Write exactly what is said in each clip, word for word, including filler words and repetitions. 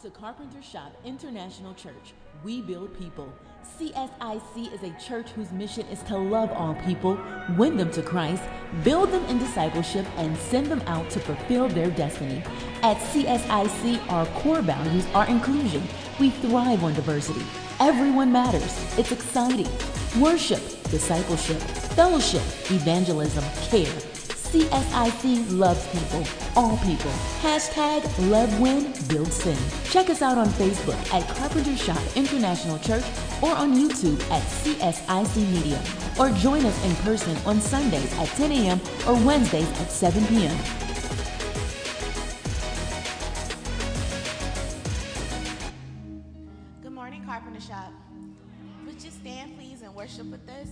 to Carpenter Shop International Church. We build people. C S I C is a church whose mission is to love all people, win them to Christ, build them in discipleship, and send them out to fulfill their destiny. At C S I C, our core values are inclusion. We thrive on diversity. Everyone matters. It's exciting. Worship, discipleship, fellowship, evangelism, care. C S I C loves people, all people. Hashtag Love Win, Build Sin. Check us out on Facebook at Carpenter Shop International Church or on YouTube at C S I C Media. Or join us in person on Sundays at ten a.m. or Wednesdays at seven p.m. Good morning, Carpenter Shop. Would you stand, please, and worship with us?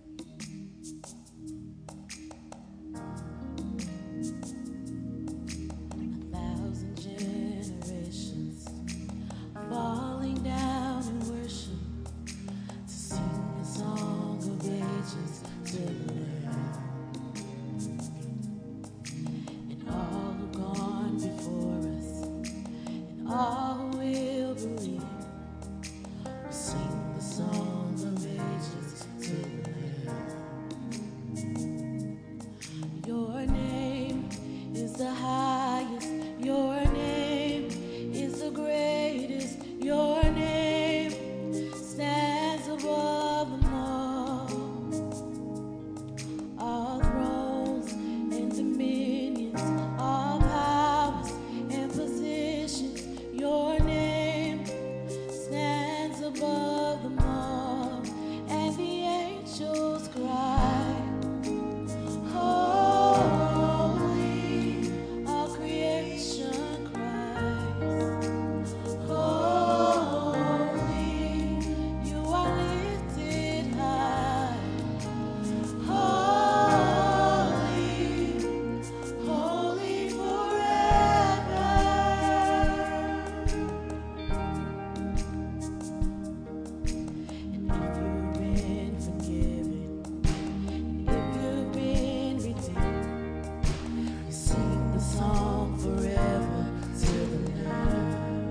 Falling down in worship to sing a song of ages to the Lamb. And all who gone before us, and all who will believe, will sing the song of ages to the Lamb. Your name is the highest, your name is the greatest. Your name stands above them all. All thrones and dominions, all powers and positions. Your name stands above them all. And the angels cry, holy, all creation cries, holy, you are lifted high. Holy, holy forever. And if you've been forgiven, if you've been redeemed, you sing the song forever to the Lamb.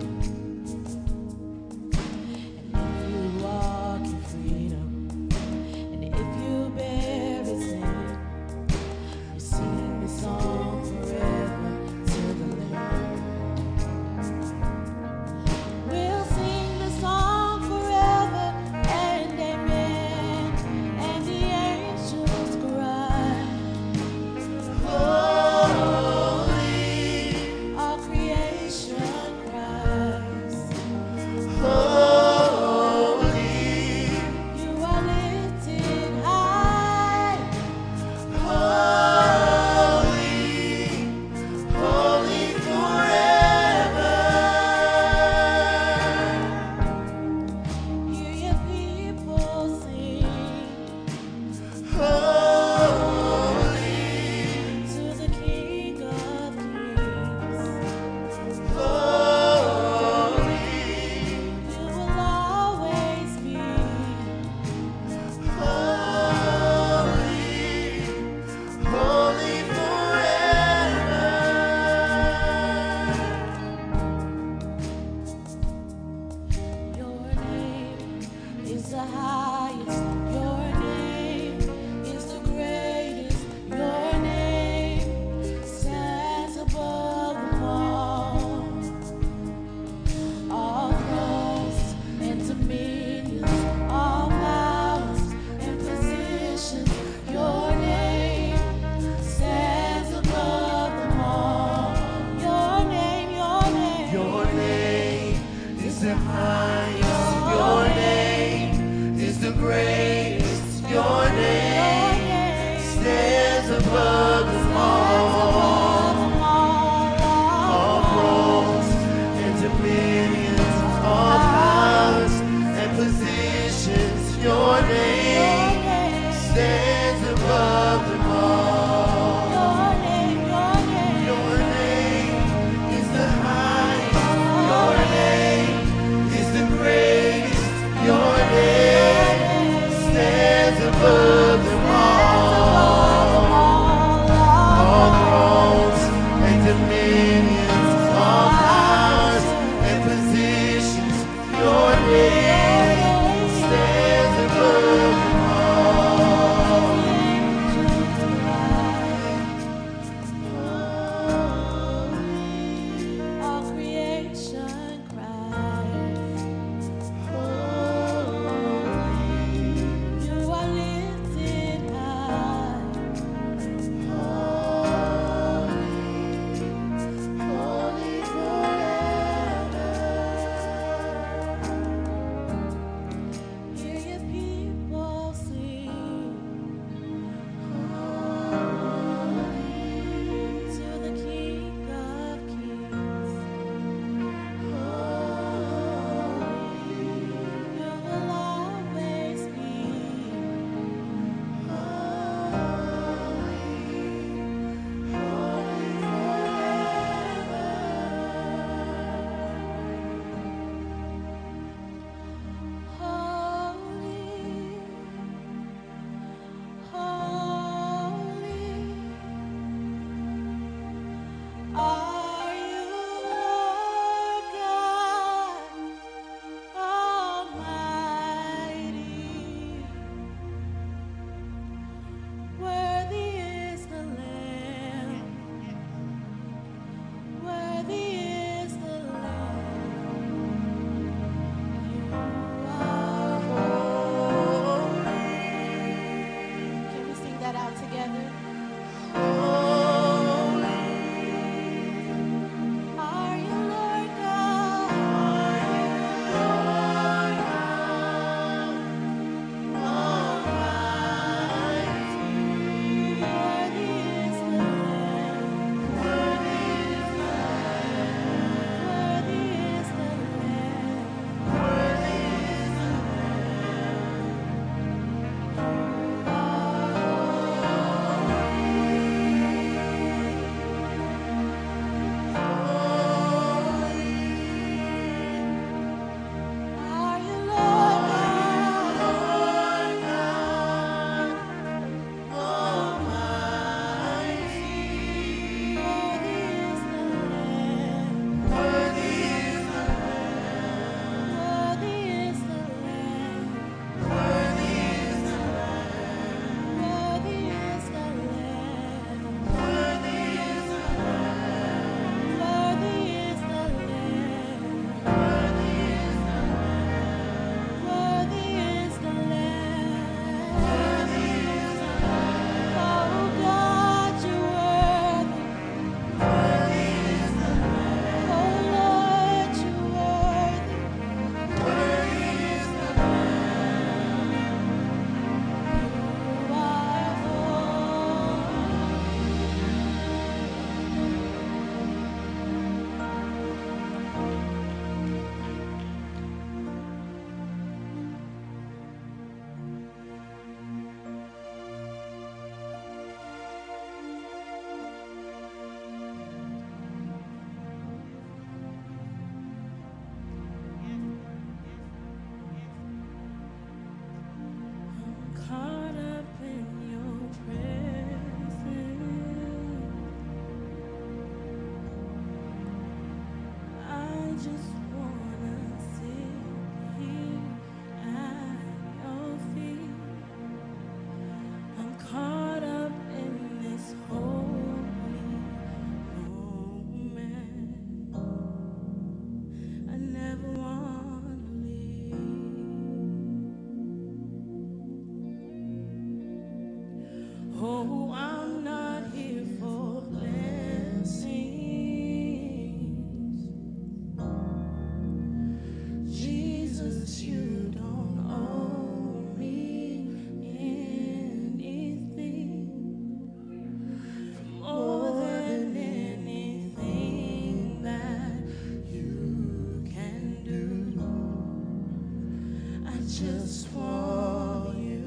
And if you walk in freedom, and if you bear His name, you sing the song forever to the Lamb. We'll sing the song forever and amen. And the angels cry, holy, all creation cries, holy, you are lifted high. Holy, holy forever. Hear your people sing, holy, to the King of Kings. Holy, you will always be. Holy, holy forever. Your name is the highest. Your name is the greatest. Your name stands above them all. All thrones and dominions, all powers and positions. Your name stands above them all. Your name, your name, Your name is the highest. Your name is just want you.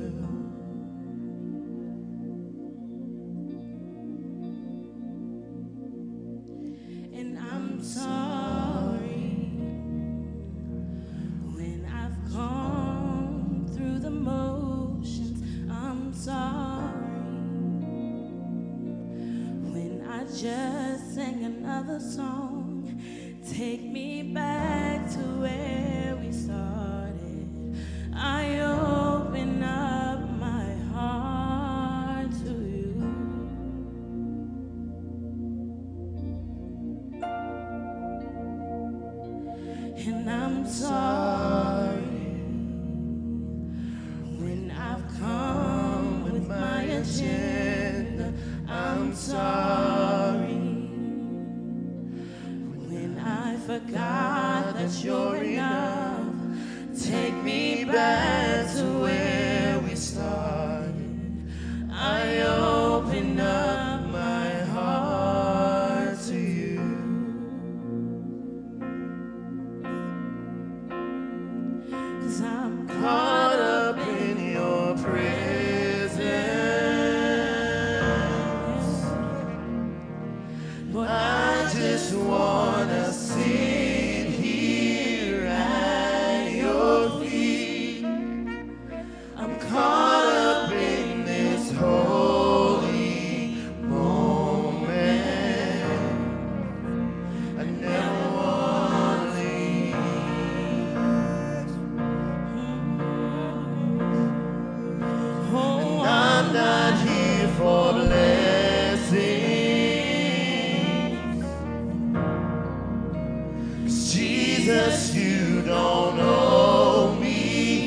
And I'm sorry when I've gone through the motions. I'm sorry when I just sang another song. Take me back to where we started. I open up my heart to you. And I'm sorry when I've come with my agenda. I'm sorry when I forgot that you're enough. Take me back to where we started. I open up my heart to you. 'Cause I'm caught up in your presence. But I just wanna sit here at your feet. I'm caught up in this holy moment. I never wanna leave. Oh, and I'm not here for blessings. 'Cause Jesus, you don't owe me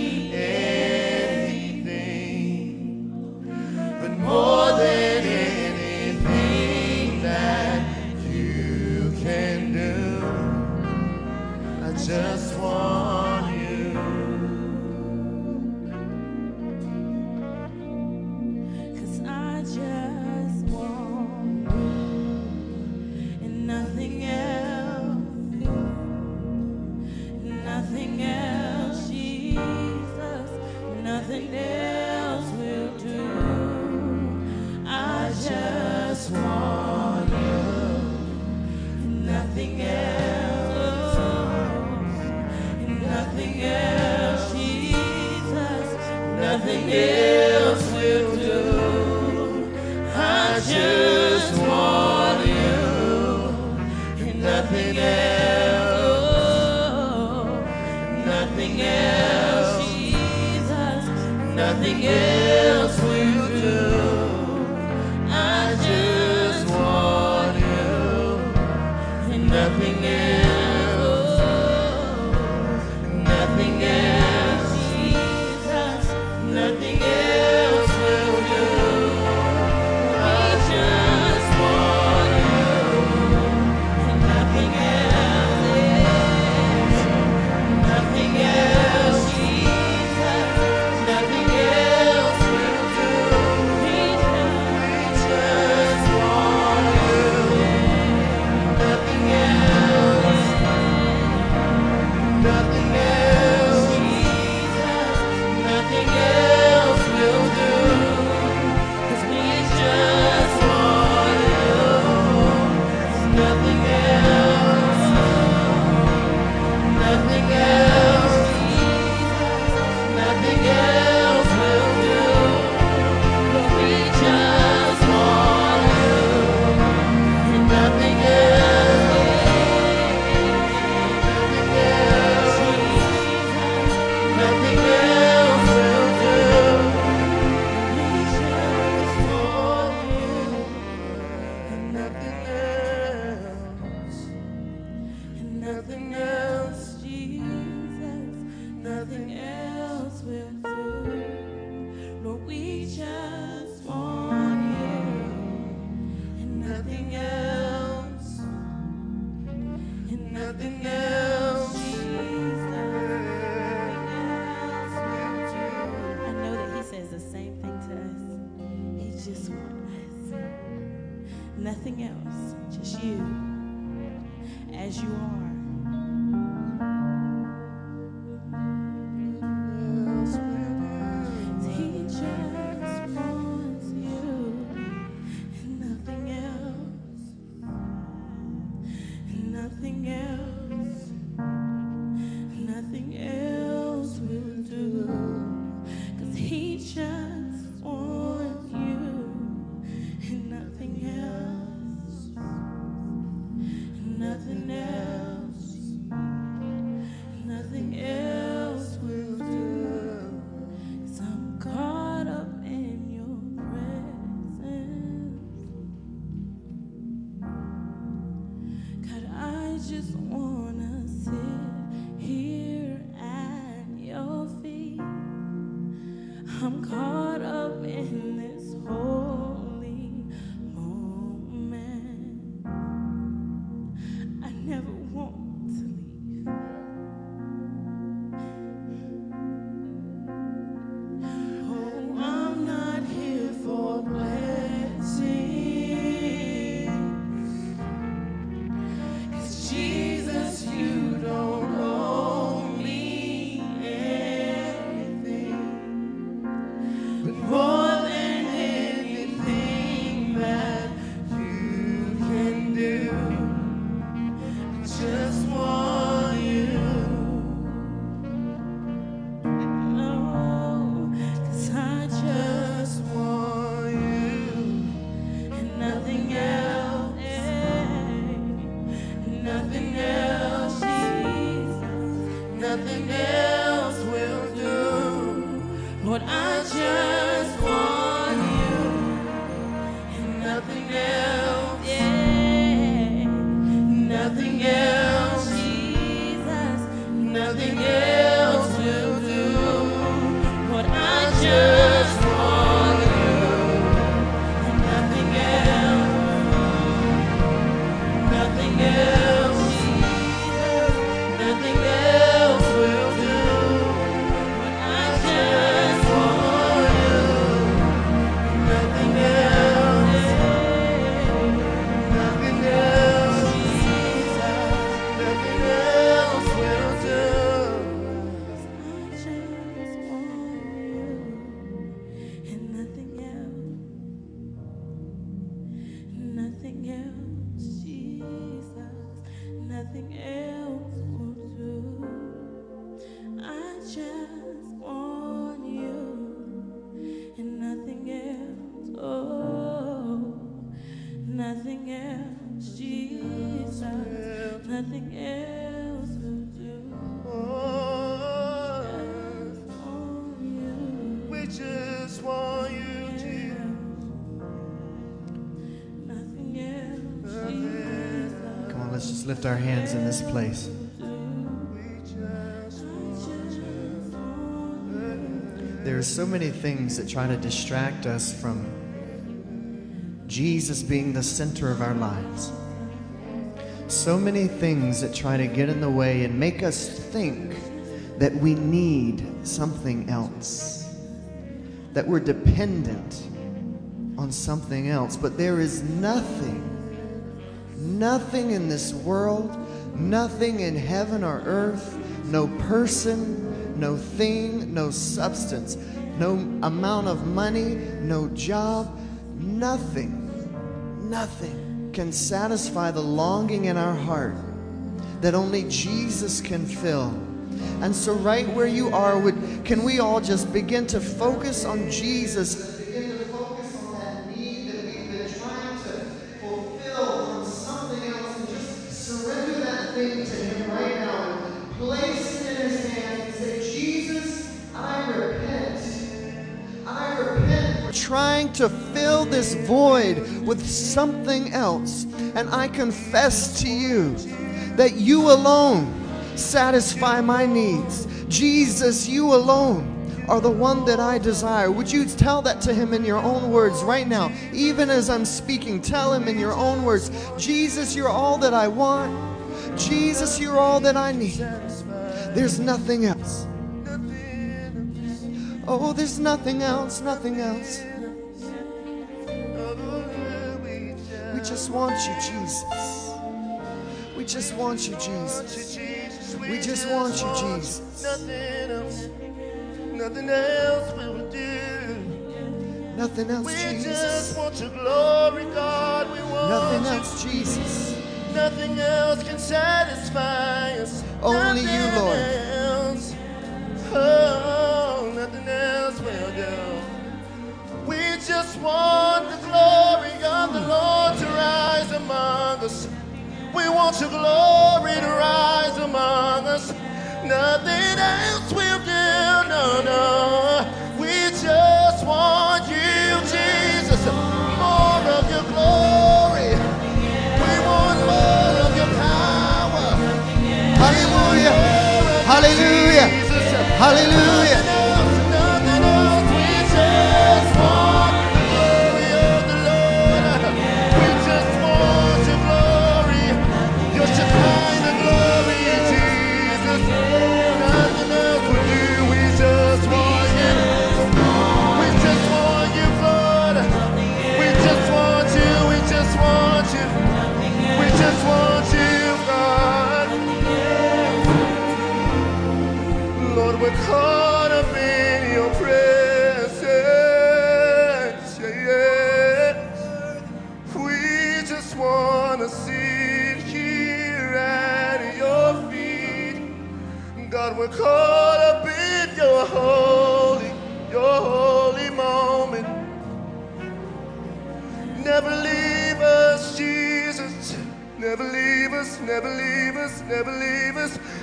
anything, but more than anything that you can do, I just want you. 'Cause I just want you and nothing else, nothing else, Jesus, nothing else will do. I just want you and nothing else, and nothing else, Jesus, nothing else will do. I just want you and nothing else, nothing else, Jesus, nothing else will do. I just want you and nothing else, nothing else, Jesus, nothing else will do. I just want you and nothing else, nothing else, Jesus, nothing else will do. We just want you, nothing else, nothing else, Jesus, nothing else will do. 'Cause we just want you, nothing else, nothing else, nothing else will do. But we just want you and nothing else, nothing else, nothing else will do. We just want you and nothing else, and nothing else, Jesus, nothing else will do. Lord, we just want you and nothing else, and nothing else, Jesus, nothing else will do. I know that he says the same thing to us. He just wants us. Nothing else, just you as you are. I'm caught up in this holy moment. I never want to leave. Oh, I'm not here for blessings. 'Cause Jesus, you don't owe me anything. But more than anything that you can do, I just want you. Oh, 'cause I just want you and nothing else. Nothing else, Jesus. Nothing else will do. Lord, I just want you and nothing else. Yeah. Nothing else, Jesus. Nothing else will do. Lord, I just want you and nothing else. Nothing else, Jesus. Nothing else will do. But I just want you. Nothing else. Nothing else, Jesus. Nothing else will do. I just want you and nothing else. Nothing else, Jesus. Nothing else will do. I just want you and nothing else. Oh, nothing else, Jesus. Nothing else will do. Just want you. We just want you, Jesus. Nothing else, Jesus. Come on, let's just lift our hands in this place. There are so many things that try to distract us from Jesus being the center of our lives. So many things that try to get in the way and make us think that we need something else, that we're dependent on something else. But there is nothing, nothing in this world, nothing in heaven or earth, no person, no thing, no substance, no amount of money, no job, nothing, nothing can satisfy the longing in our heart that only Jesus can fill. And so right where you are, would, can we all just begin to focus on Jesus? Begin to focus on that need that we've been trying to fulfill from something else, and just surrender that thing to Him right now and place it in His hands and say, Jesus, I repent. I repent for trying to fill this void with something else. And I confess to you that you alone satisfy my needs. Jesus, you alone are the one that I desire. Would you tell that to Him in your own words right now? Even as I'm speaking, tell Him in your own words, Jesus, you're all that I want. Jesus, you're all that I need. There's nothing else. Oh, there's nothing else, nothing else. We just want you, Jesus. We just want you, Jesus. We just want you, Jesus. Nothing else, nothing else will do. Nothing else, We just Jesus. want your glory, God. We want Nothing you. else, Jesus. Nothing else can satisfy us. Only you, Nothing Lord. else. Oh, nothing else will do. We just want the glory of the Lord to rise among us. We want your glory to rise among us. Nothing else will do, no, no. We just want you, Jesus. More of your glory. We want more of your power. Hallelujah. Hallelujah. Hallelujah. Nothing else, nothing else will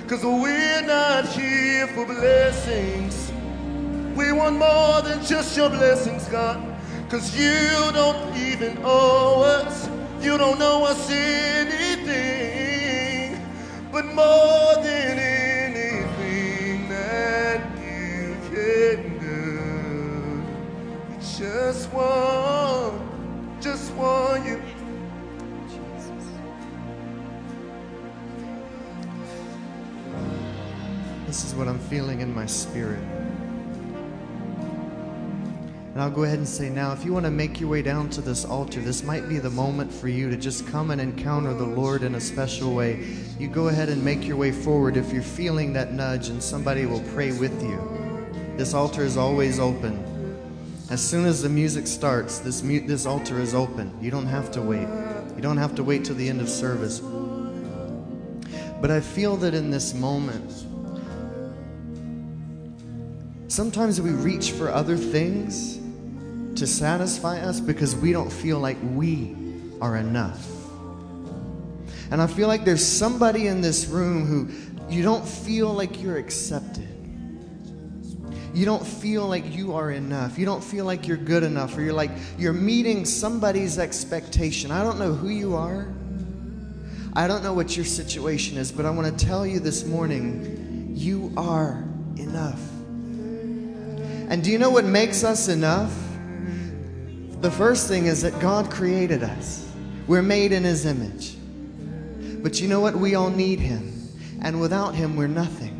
'Cause we're not here for blessings. We want more than just your blessings, God. 'Cause you don't even owe us. You don't owe us anything. But more than anything that you can do, we just want, just want you. This is what I'm feeling in my spirit. And I'll go ahead and say now, if you want to make your way down to this altar, this might be the moment for you to just come and encounter the Lord in a special way. You go ahead and make your way forward if you're feeling that nudge, and somebody will pray with you. This altar is always open. As soon as the music starts, this, mu- this altar is open. You don't have to wait. You don't have to wait till the end of service. But I feel that in this moment, sometimes we reach for other things to satisfy us because we don't feel like we are enough. And I feel like there's somebody in this room who you don't feel like you're accepted. You don't feel like you are enough. You don't feel like you're good enough, or you're like you're meeting somebody's expectation. I don't know who you are. I don't know what your situation is, but I want to tell you this morning, you are enough. And do you know what makes us enough? The first thing is that God created us. We're made in His image. But you know what? We all need Him. And without Him, we're nothing.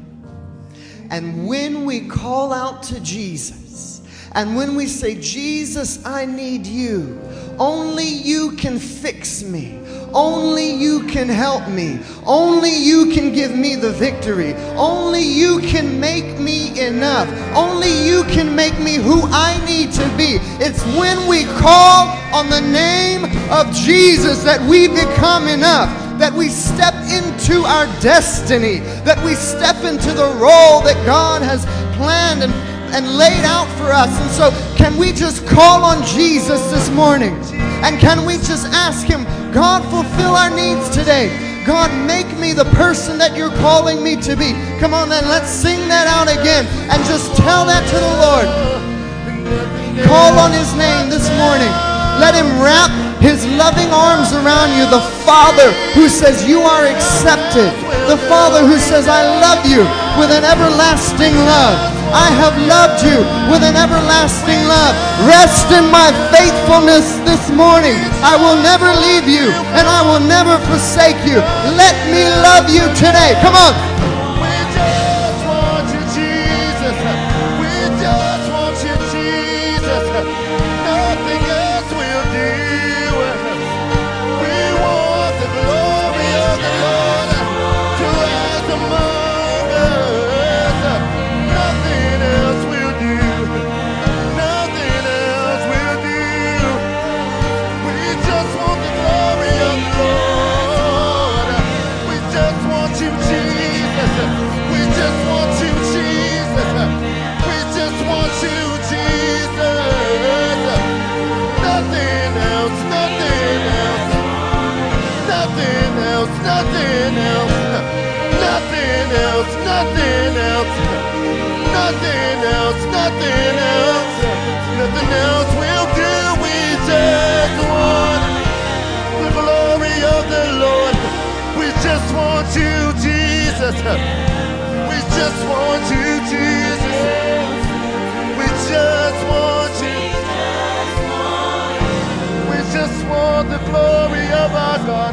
And when we call out to Jesus, and when we say, Jesus, I need you. Only you can fix me. Only you can help me. Only you can give me the victory. Only you can make me enough. Only you can make me who I need to be. It's when we call on the name of Jesus that we become enough, that we step into our destiny, that we step into the role that God has planned and, and laid out for us. And so can we just call on Jesus this morning? And can we just ask Him, God, fulfill our needs today. God, make me the person that you're calling me to be. Come on then, let's sing that out again and just tell that to the Lord. Call on His name this morning. Let Him wrap His loving arms around you. The Father who says you are accepted. The Father who says, I love you with an everlasting love. I have loved you with an everlasting love. Rest in my faithfulness this morning. I will never leave you and I will never forsake you. Let me love you today. Come on. We just want you, Jesus. We just want you, Jesus. Nothing else will do. We want the glory of the Lord to rise among us. Nothing else will do. Nothing else will do. We just want the glory of the Lord. We just want you, Jesus. We just want you, Jesus. We just want you, Jesus. Nothing else, nothing else. Nothing else, nothing else. Nothing else, nothing else. Nothing else, nothing else. Nothing else will do. We just want the glory of the Lord. We just want you, Jesus. We just want you, Jesus. We just want you. We just want the glory of our God.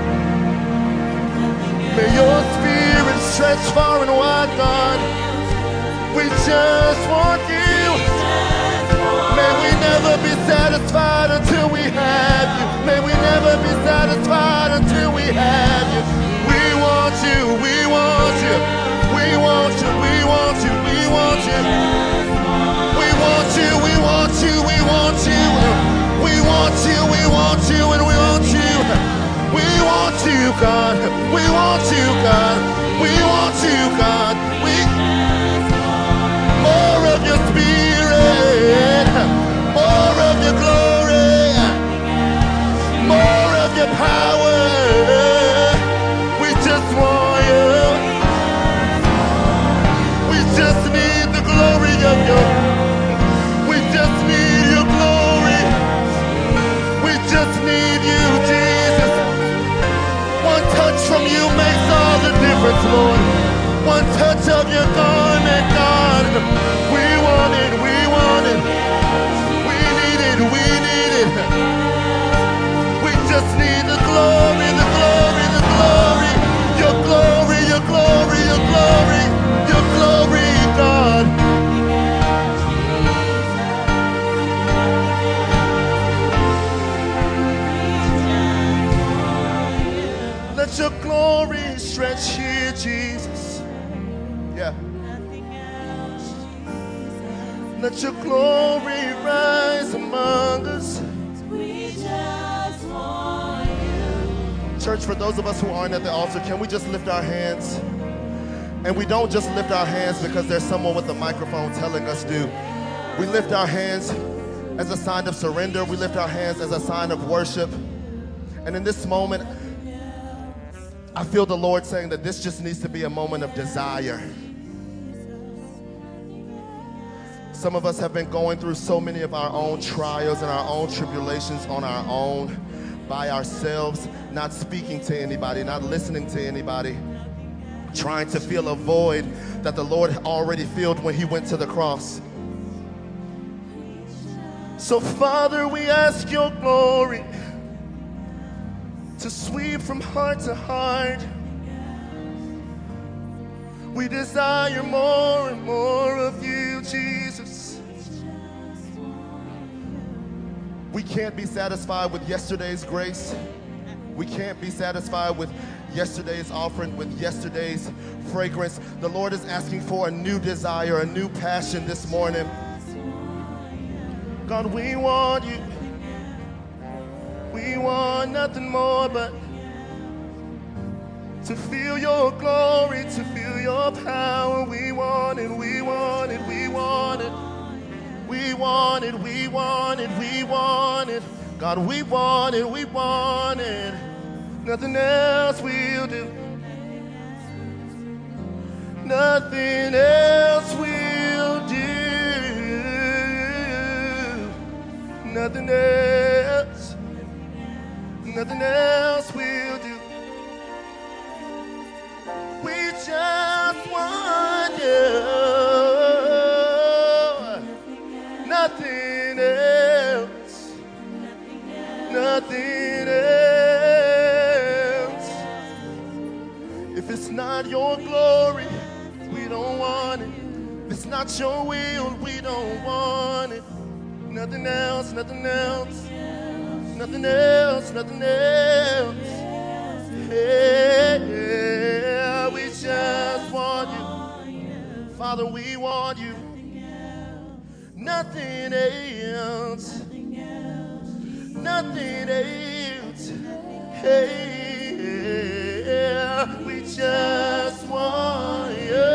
May your spirit stretch far and wide, God. We just want you. May we never be satisfied until we have you. May we never be satisfied until we have you. We want you, we want you. We want you, we want you, we want you. We want you, we want you, we want you. We want you, we want you, and we want you. We want you, God. We want you, God. We want you, God. We more of your spirit, more of your glory, more of your power. We just want you. Let your glory rise among us. We just want you. Church, for those of us who aren't at the altar, can we just lift our hands? And we don't just lift our hands because there's someone with a microphone telling us to. We lift our hands as a sign of surrender. We lift our hands as a sign of worship. And in this moment, I feel the Lord saying that this just needs to be a moment of desire. Some of us have been going through so many of our own trials and our own tribulations on our own, by ourselves, not speaking to anybody, not listening to anybody, trying to fill a void that the Lord already filled when he went to the cross. So Father, we ask your glory to sweep from heart to heart. We desire more and more of you, Jesus. We can't be satisfied with yesterday's grace. We can't be satisfied with yesterday's offering, with yesterday's fragrance. The Lord is asking for a new desire, a new passion this morning. God, we want you. We want nothing more but to feel your glory, to feel your power. We want it, we want it, we want it. We want it, we want it, we want it. God, we want it, we want it. Nothing else will do. Nothing else will do. Nothing else. Nothing else will do. We just want you. Nothing else. Nothing else. If it's not your glory, we don't want it. If it's not your will, we don't want it. Nothing else, nothing else. Nothing else, nothing else. Yeah, we just want you. Father, we want you. Nothing else. Nothing else. Hey, we just want you.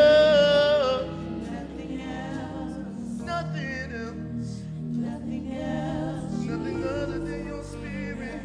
Nothing else. Nothing else. Nothing other than your spirit.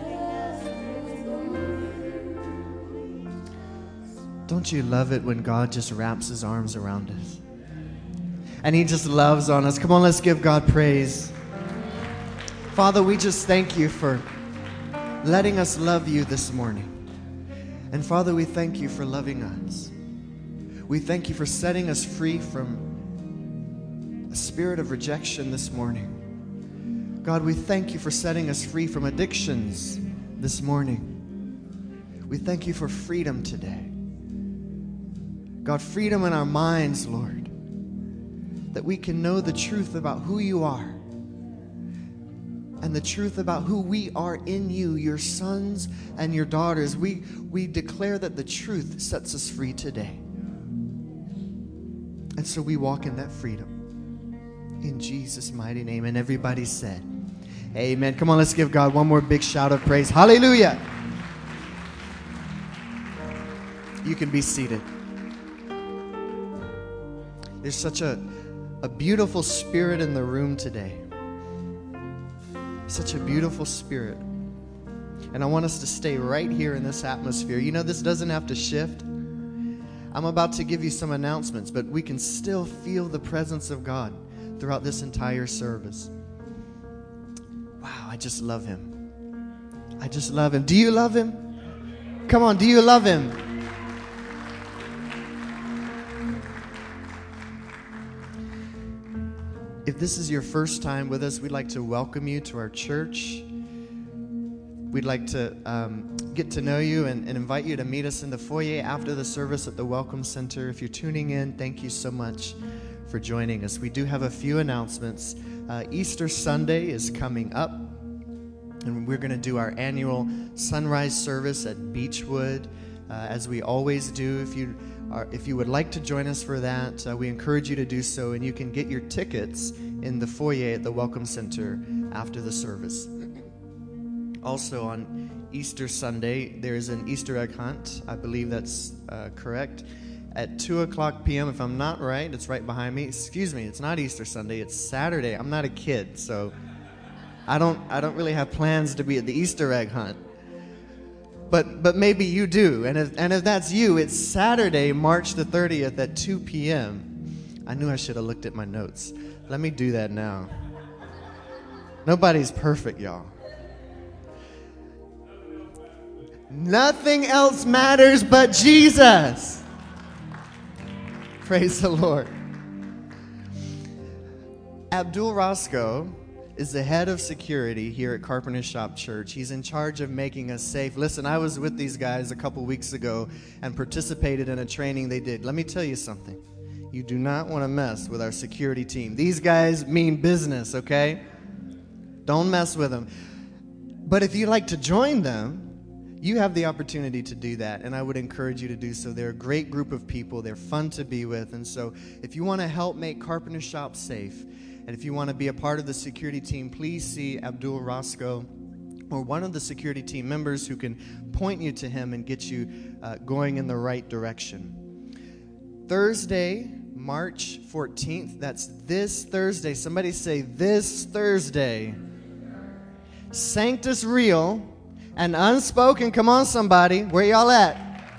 Don't you love it when God just wraps his arms around us? And he just loves on us. Come on, let's give God praise. Father, we just thank you for letting us love you this morning. And Father, we thank you for loving us. We thank you for setting us free from a spirit of rejection this morning. God, we thank you for setting us free from addictions this morning. We thank you for freedom today. God, freedom in our minds, Lord, that we can know the truth about who you are and the truth about who we are in you, your sons and your daughters. We, we declare that the truth sets us free today. And so we walk in that freedom. In Jesus' mighty name. And everybody said, amen. Come on, let's give God one more big shout of praise. Hallelujah. You can be seated. There's such a, a beautiful spirit in the room today. Such a beautiful spirit. And I want us to stay right here in this atmosphere. You know, this doesn't have to shift. I'm about to give you some announcements, but we can still feel the presence of God throughout this entire service. Wow, I just love him. I just love him. Do you love him? Come on, do you love him? If this is your first time with us, we'd like to welcome you to our church. We'd like to um, get to know you and, and invite you to meet us in the foyer after the service at the Welcome Center. If you're tuning in, thank you so much for joining us. We do have a few announcements. Uh, Easter Sunday is coming up, and we're going to do our annual sunrise service at Beechwood, uh, as we always do. If you are, if you would like to join us for that, uh, we encourage you to do so, and you can get your tickets in the foyer at the Welcome Center after the service. Also on Easter Sunday, there is an Easter egg hunt. I believe that's uh, correct. At two o'clock p.m., if I'm not right, it's right behind me. Excuse me, it's not Easter Sunday, it's Saturday. I'm not a kid, so I don't I don't really have plans to be at the Easter egg hunt. But but maybe you do. And if and if that's you, it's Saturday, March the thirtieth at two p.m. I knew I should have looked at my notes. Let me do that now. Nobody's perfect, y'all. Nothing else matters but Jesus. Praise the Lord. Abdul Roscoe is the head of security here at Carpenter Shop Church. He's in charge of making us safe. Listen, I was with these guys a couple weeks ago and participated in a training they did. Let me tell you something. You do not want to mess with our security team. These guys mean business, okay? Don't mess with them. But if you'd like to join them, you have the opportunity to do that, and I would encourage you to do so. They're a great group of people. They're fun to be with, and so if you want to help make Carpenter Shop safe, and if you want to be a part of the security team, please see Abdul Roscoe or one of the security team members who can point you to him and get you uh, going in the right direction. Thursday, March fourteenth, that's this Thursday. Somebody say, this Thursday. Sanctus Real and Unspoken. Come on, somebody. Where y'all at?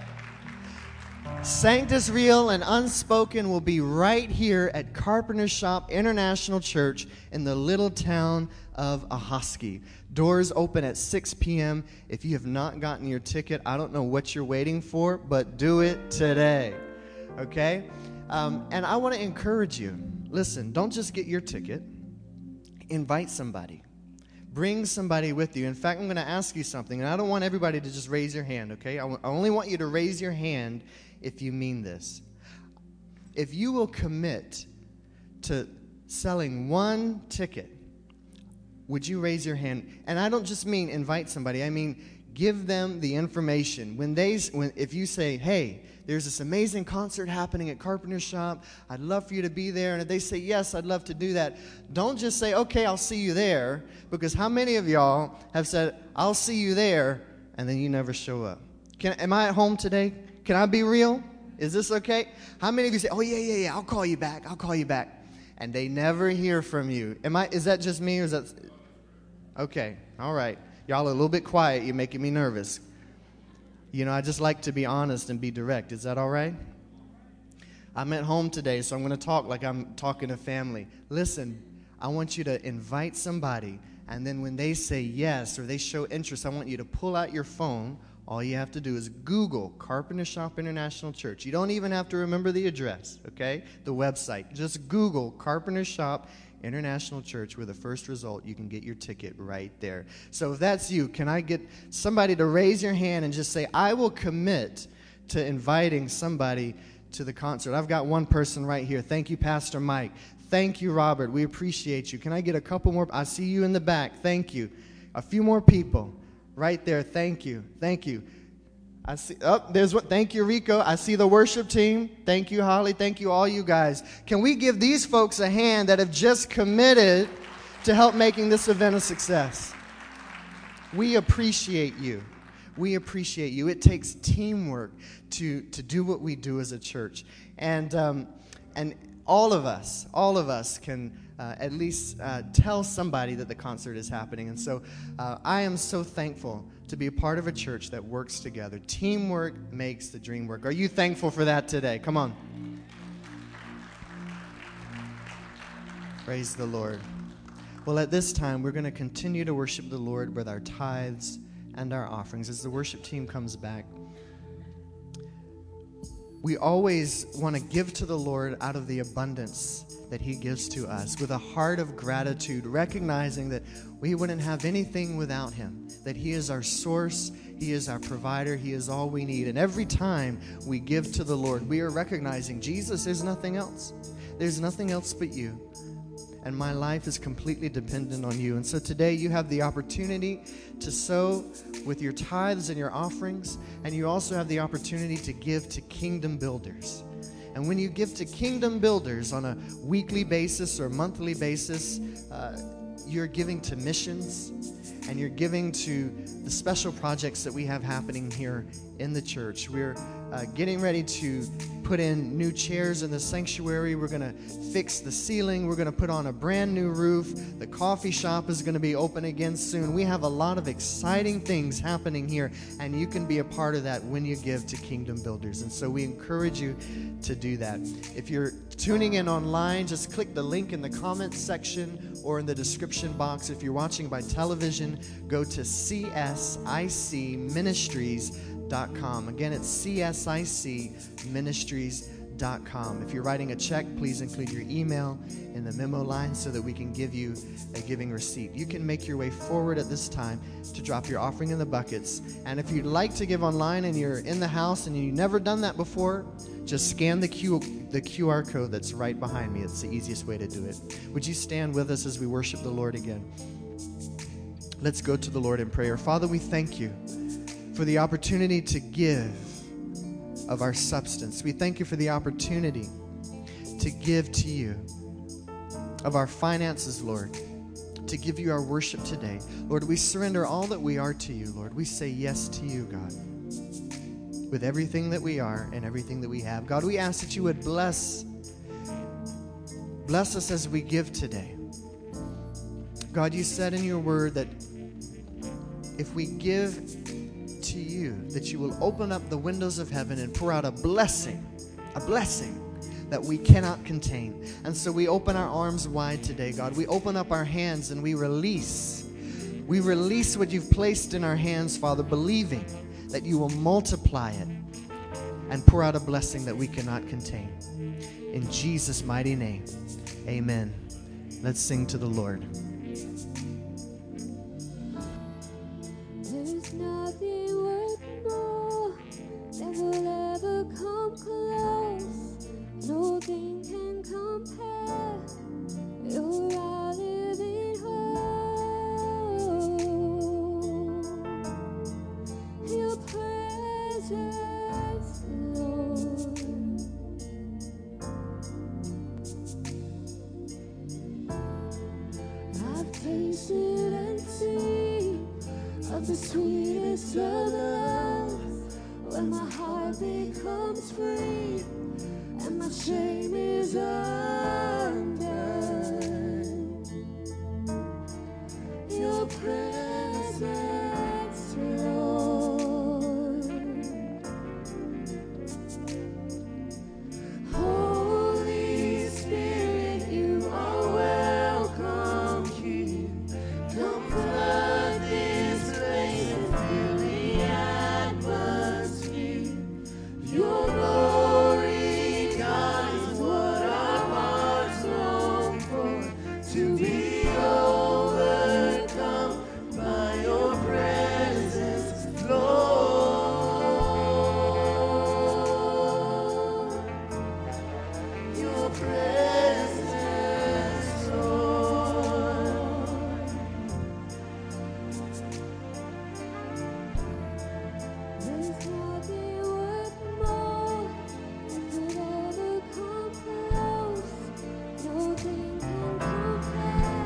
Sanctus Real and Unspoken will be right here at Carpenter Shop International Church in the little town of Ahoskie. Doors open at six p.m. If you have not gotten your ticket, I don't know what you're waiting for, but do it today. Okay? Um, and I want to encourage you. Listen, don't just get your ticket. Invite somebody. Bring somebody with you. In fact, I'm going to ask you something, and I don't want everybody to just raise your hand, okay? I, w- I only want you to raise your hand if you mean this. If you will commit to selling one ticket, would you raise your hand? And I don't just mean invite somebody. I mean give them the information. When they, when if you say, hey, there's this amazing concert happening at Carpenter Shop, I'd love for you to be there. And if they say, yes, I'd love to do that, don't just say, okay, I'll see you there. Because how many of y'all have said, I'll see you there, and then you never show up? Can, am I at home today? Can I be real? Is this okay? How many of you say, oh, yeah, yeah, yeah, I'll call you back, I'll call you back. And they never hear from you. Am I? Is that just me, or is that? Okay, all right. Y'all are a little bit quiet. You're making me nervous. You know, I just like to be honest and be direct. Is that all right? I'm at home today, so I'm going to talk like I'm talking to family. Listen, I want you to invite somebody, and then when they say yes or they show interest, I want you to pull out your phone. All you have to do is Google Carpenter Shop International Church. You don't even have to remember the address, okay? The website. Just Google Carpenter Shop International Church. With the first result, you can get your ticket right there. So if that's you, can I get somebody to raise your hand and just say, I will commit to inviting somebody to the concert? I've got one person right here. Thank you, Pastor Mike. Thank you, Robert. We appreciate you. Can I get a couple more? I see you in the back. Thank you. A few more people right there. Thank you. Thank you. I see. Oh, there's what. Thank you, Rico. I see the worship team. Thank you, Holly. Thank you, all you guys. Can we give these folks a hand that have just committed to help making this event a success? We appreciate you. We appreciate you. It takes teamwork to to do what we do as a church, and um, and all of us, all of us can uh, at least uh, tell somebody that the concert is happening. And so, uh, I am so thankful to be a part of a church that works together. Teamwork makes the dream work. Are you thankful for that today? Come on. Praise the Lord. Well, at this time, we're going to continue to worship the Lord with our tithes and our offerings. As the worship team comes back, we always want to give to the Lord out of the abundance that He gives to us, with a heart of gratitude, recognizing that we wouldn't have anything without Him, that He is our source, He is our provider, He is all we need. And every time we give to the Lord, we are recognizing, Jesus, there's nothing else. There's nothing else but you. and my life is completely dependent on you. And so today you have the opportunity to sow with your tithes and your offerings, and you also have the opportunity to give to Kingdom Builders. And when you give to Kingdom Builders on a weekly basis or monthly basis, uh, you're giving to missions, and you're giving to the special projects that we have happening here in the church. We're uh, getting ready to put in new chairs in the sanctuary. We're going to fix the ceiling. We're going to put on a brand new roof. The coffee shop is going to be open again soon. We have a lot of exciting things happening here, and you can be a part of that when you give to Kingdom Builders. And so we encourage you to do that. If you're tuning in online, just click the link in the comments section or in the description box. If you're watching by television, go to C S I C Ministries dot com. Again, it's C S I C Ministries dot com. If you're writing a check, please include your email in the memo line so that we can give you a giving receipt. You can make your way forward at this time to drop your offering in the buckets. And if you'd like to give online and you're in the house and you've never done that before, just scan the Q, the Q R code that's right behind me. It's the easiest way to do it. Would you stand with us as we worship the Lord again? Let's go to the Lord in prayer. Father, we thank you for the opportunity to give of our substance. We thank you for the opportunity to give to you of our finances, Lord, to give you our worship today. Lord, we surrender all that we are to you, Lord. We say yes to you, God, with everything that we are and everything that we have. God, we ask that you would bless, bless us as we give today. God, you said in your word that if we give to you, that you will open up the windows of heaven and pour out a blessing, a blessing that we cannot contain. And so we open our arms wide today, God. We open up our hands and we release. We release what you've placed in our hands, Father, believing that you will multiply it and pour out a blessing that we cannot contain. In Jesus' mighty name, amen. Let's sing to the Lord. There's nothing worth more that will ever come close. Nothing can compare. You're our living hope. Your presence, Lord. I've tasted and seen of the sweetest of loves, when my heart becomes free and my shame is undone. Your presence, Lord. Holy Spirit, you are welcome here. Come flood this place and fill the atmosphere. Your glory, God, is what our hearts long for. To be overcome by your presence, Lord. Your presence, Lord. There's nothing worth more that could ever come close. Nothing can compare.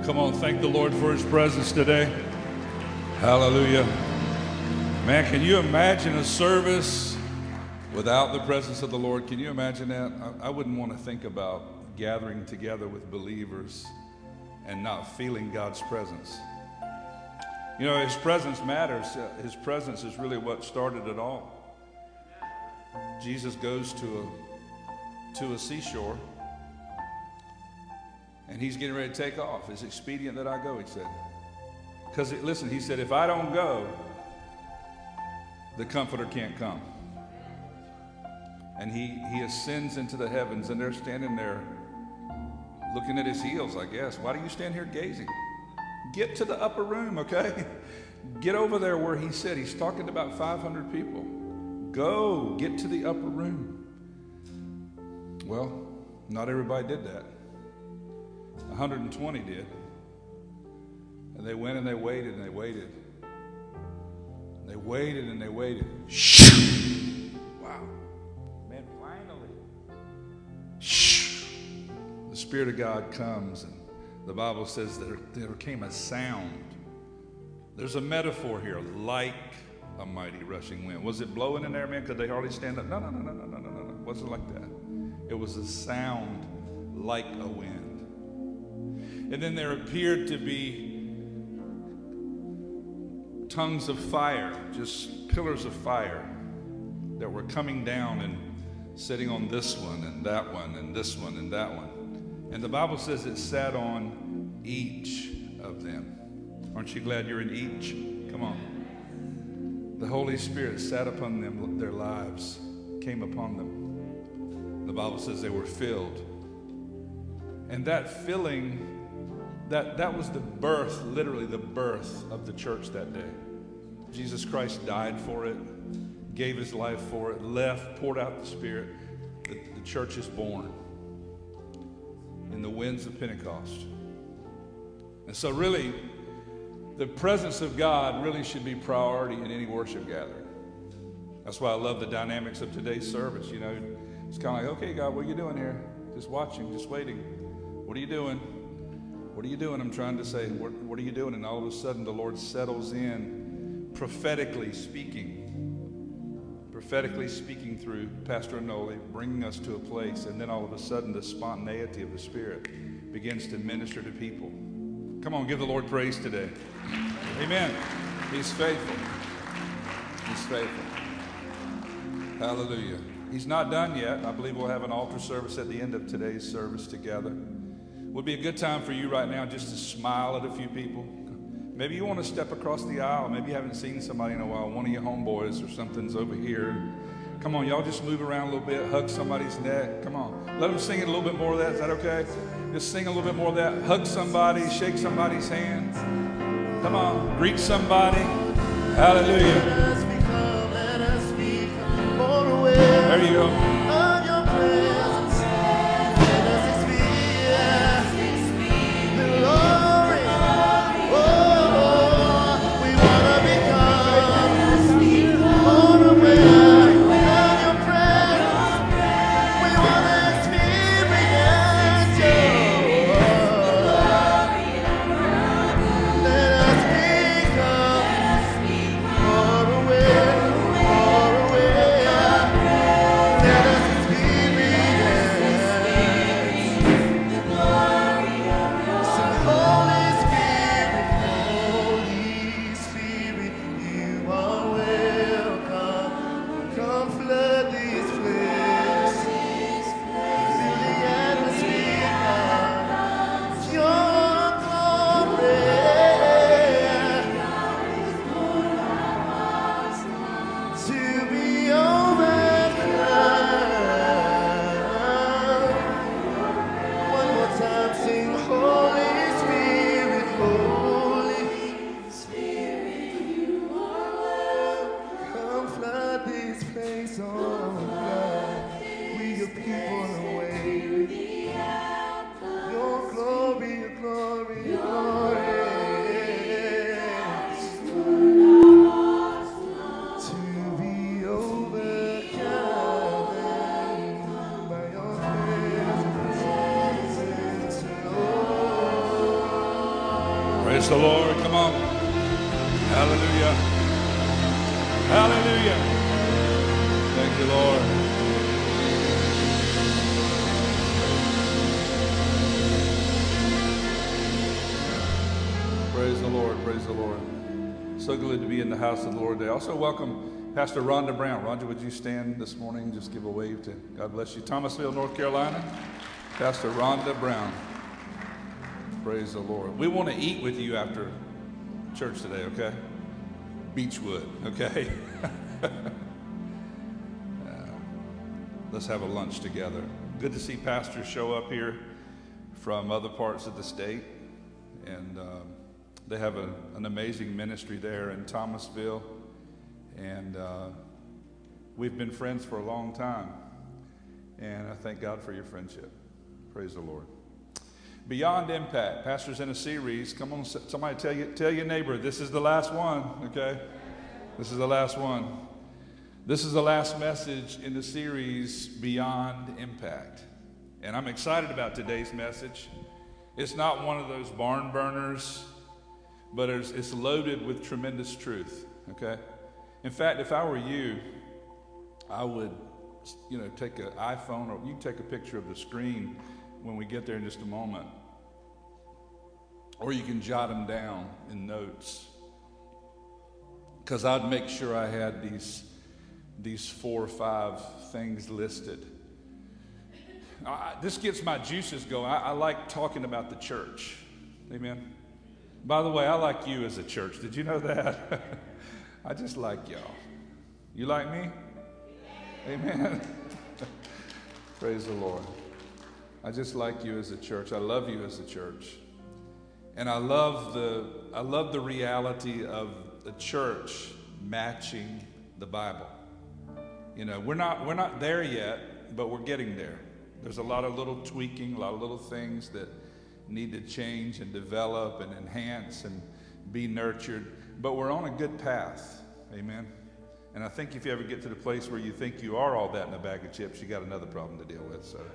Come on, thank the Lord for his presence today. Hallelujah. Man, can you imagine a service without the presence of the Lord? Can you imagine that? I, I wouldn't want to think about gathering together with believers and not feeling God's presence. You know, his presence matters. His presence is really what started it all. Jesus goes to a, to a seashore, and he's getting ready to take off. It's expedient that I go, he said. Because, listen, he said, if I don't go, the Comforter can't come. And he, he ascends into the heavens, and they're standing there looking at his heels, I guess. Why do you stand here gazing? Get to the upper room, okay? Get over there where he said. He's talking to about five hundred people. Go, get to the upper room. Well, not everybody did that. one hundred twenty did. And they went and they waited and they waited. And they waited and they waited. Wow. Man, finally. The Spirit of God comes, and the Bible says that there came a sound. There's a metaphor here, like a mighty rushing wind. Was it blowing in there, man? Could they hardly stand up? No, no, no, no, no, no, no, no. It wasn't like that. It was a sound like a wind. And then there appeared to be tongues of fire, just pillars of fire that were coming down and sitting on this one and that one and this one and that one. And the Bible says it sat on each of them. Aren't you glad you're in each? Come on. The Holy Spirit sat upon them, their lives came upon them. The Bible says they were filled. And that filling, that, that was the birth, literally the birth of the church that day. Jesus Christ died for it, gave his life for it, left, poured out the Spirit. The, the church is born in the winds of Pentecost. And so really, the presence of God really should be priority in any worship gathering. That's why I love the dynamics of today's service. You know, it's kind of like, okay, God, what are you doing here? Just watching, just waiting. What are you doing? What are you doing? I'm trying to say, what, what are you doing? And all of a sudden, the Lord settles in, prophetically speaking, prophetically speaking through Pastor Anoli, bringing us to a place, and then all of a sudden, the spontaneity of the Spirit begins to minister to people. Come on, give the Lord praise today. Amen. He's faithful. He's faithful. Hallelujah. He's not done yet. I believe we'll have an altar service at the end of today's service together. Would be a good time for you right now just to smile at a few people. Maybe you want to step across the aisle. Maybe you haven't seen somebody in a while. One of your homeboys or something's over here. Come on, y'all just move around a little bit. Hug somebody's neck. Come on. Let them sing it a little bit more of that. Is that okay? Just sing a little bit more of that. Hug somebody. Shake somebody's hand. Come on. Greet somebody. Hallelujah. There you go. Let Praise the Lord. Come on. Hallelujah. Hallelujah. Thank you, Lord. Praise the Lord. Praise the Lord. So good to be in the house of the Lord today. Also welcome Pastor Rhonda Brown. Rhonda, would you stand this morning? Just give a wave to God bless you. Thomasville, North Carolina. Pastor Rhonda Brown. Praise the Lord. We want to eat with you after church today, okay? Beechwood, okay? uh, let's have a lunch together. Good to see pastors show up here from other parts of the state. And um, they have a, an amazing ministry there in Thomasville. And uh, we've been friends for a long time. And I thank God for your friendship. Praise the Lord. Beyond Impact, pastors in a series. Come on, somebody tell you, tell your neighbor, this is the last one, okay? This is the last one. This is the last message in the series, Beyond Impact. And I'm excited about today's message. It's not one of those barn burners, but it's, it's loaded with tremendous truth, okay? In fact, if I were you, I would, you know, take an iPhone, or you can take a picture of the screen when we get there in just a moment. Or you can jot them down in notes. Because I'd make sure I had these, these four or five things listed. I, this gets my juices going. I, I like talking about the church. Amen. By the way, I like you as a church. Did you know that? I just like y'all. You like me? Amen. Praise the Lord. I just like you as a church. I love you as a church. And I love the I love the reality of the church matching the Bible. You know, we're not we're not there yet, but we're getting there. There's a lot of little tweaking, a lot of little things that need to change and develop and enhance and be nurtured, but we're on a good path. Amen. And I think if you ever get to the place where you think you are all that in a bag of chips, you got another problem to deal with. So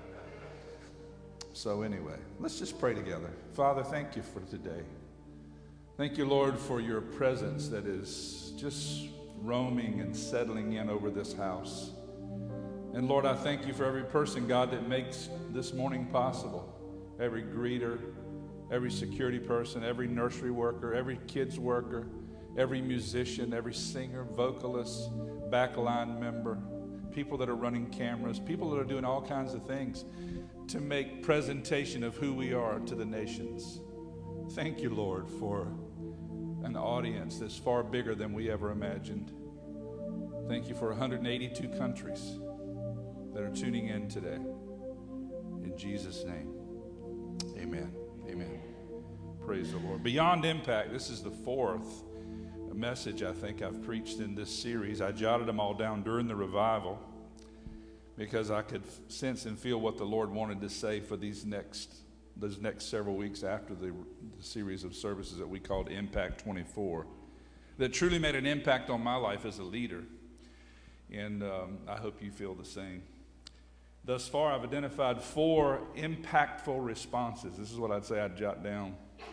So anyway, let's just pray together. Father, thank you for today. Thank you, Lord, for your presence that is just roaming and settling in over this house. And Lord, I thank you for every person, God, that makes this morning possible. Every greeter, every security person, every nursery worker, every kids worker, every musician, every singer, vocalist, backline member, people that are running cameras, people that are doing all kinds of things to make presentation of who we are to the nations. Thank you, Lord, for an audience that's far bigger than we ever imagined. Thank you for one hundred eighty-two countries that are tuning in today. In Jesus' name, amen. Amen. Praise the Lord. Beyond Impact, this is the fourth message I think I've preached in this series. I jotted them all down during the revival, because I could sense and feel what the Lord wanted to say for these next those next several weeks after the, the series of services that we called Impact twenty-four, that truly made an impact on my life as a leader. And um, I hope you feel the same. Thus far, I've identified four impactful responses. This is what I'd say I'd jot down.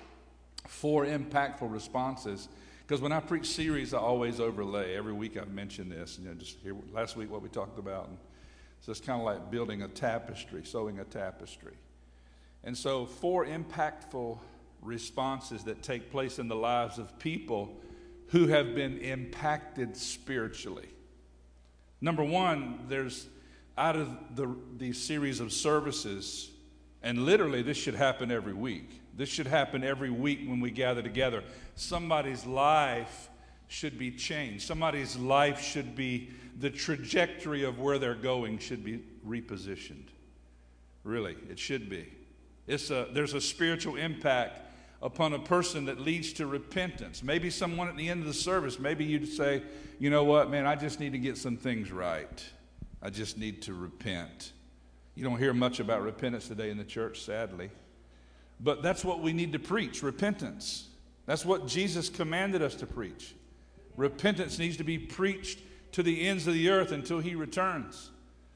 Four impactful responses. Because when I preach series, I always overlay. Every week I've mentioned this. You know, just here, last week what we talked about. And so it's kind of like building a tapestry, sewing a tapestry. And so four impactful responses that take place in the lives of people who have been impacted spiritually. Number one, there's out of the, the series of services, and literally this should happen every week. This should happen every week when we gather together. Somebody's life should be changed. Somebody's life should be, the trajectory of where they're going should be repositioned. Really, it should be. It's a, there's a spiritual impact upon a person that leads to repentance. Maybe someone at the end of the service, maybe you'd say, you know what, man, I just need to get some things right. I just need to repent. You don't hear much about repentance today in the church, sadly. But that's what we need to preach, repentance. That's what Jesus commanded us to preach. Repentance needs to be preached to the ends of the earth until he returns.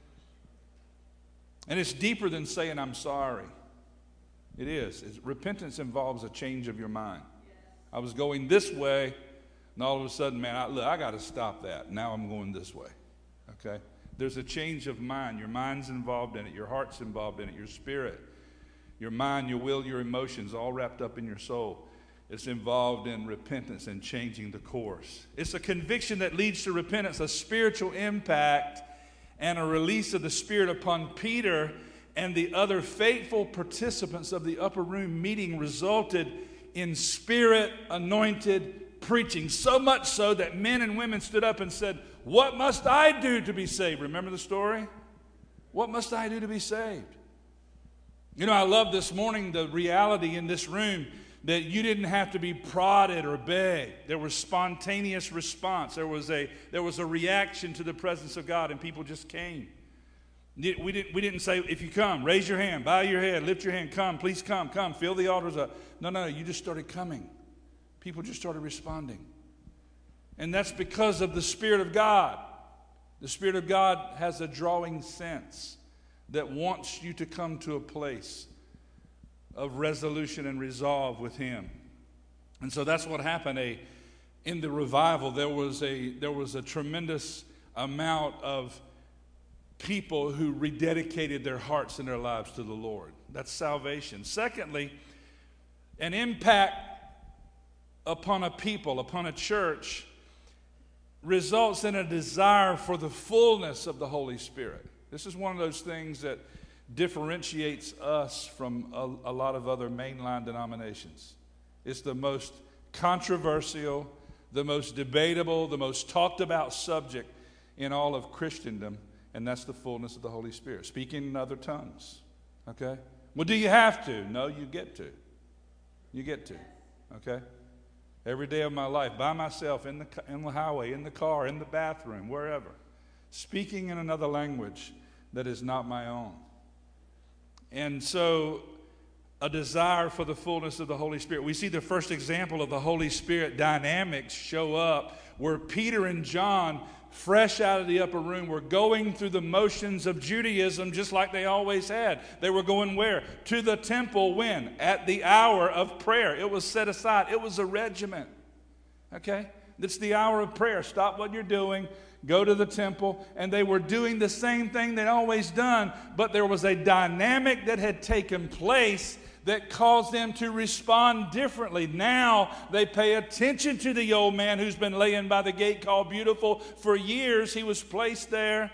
And it's deeper than saying, I'm sorry. It is. It's, repentance involves a change of your mind. I was going this way, and all of a sudden, man, I, look, I got to stop that. Now I'm going this way, okay? There's a change of mind. Your mind's involved in it. Your heart's involved in it. Your spirit, your mind, your will, your emotions, all wrapped up in your soul. It's involved in repentance and changing the course. It's a conviction that leads to repentance, a spiritual impact, and a release of the Spirit upon Peter and the other faithful participants of the upper room meeting resulted in Spirit-anointed preaching. So much so that men and women stood up and said, "What must I do to be saved?" Remember the story? What must I do to be saved? You know, I love this morning the reality in this room that you didn't have to be prodded or begged. There was spontaneous response. There was a there was a reaction to the presence of God, and people just came. We didn't, we didn't say, if you come, raise your hand, bow your head, lift your hand, come, please come, come, fill the altars up. No, no, you just started coming. People just started responding. And that's because of the Spirit of God. The Spirit of God has a drawing sense that wants you to come to a place of resolution and resolve with Him. And so that's what happened. A, in the revival, there was a there was a tremendous amount of people who rededicated their hearts and their lives to the Lord. That's salvation. Secondly, an impact upon a people, upon a church, results in a desire for the fullness of the Holy Spirit. This is one of those things that differentiates us from a, a lot of other mainline denominations. It's the most controversial, the most debatable, the most talked about subject in all of Christendom, and that's the fullness of the Holy Spirit. Speaking in other tongues, okay? Well, do you have to? No, you get to. You get to, okay? Every day of my life, by myself, in the, in the highway, in the car, in the bathroom, wherever, speaking in another language that is not my own. And so, a desire for the fullness of the Holy Spirit. We see the first example of the Holy Spirit dynamics show up where Peter and John, fresh out of the upper room, were going through the motions of Judaism just like they always had. They were going where? To the temple when? At the hour of prayer. It was set aside. It was a regiment. Okay? It's the hour of prayer. Stop what you're doing. Go to the temple. And they were doing the same thing they'd always done, but there was a dynamic that had taken place that caused them to respond differently. Now they pay attention to the old man who's been laying by the gate called Beautiful for years. He was placed there,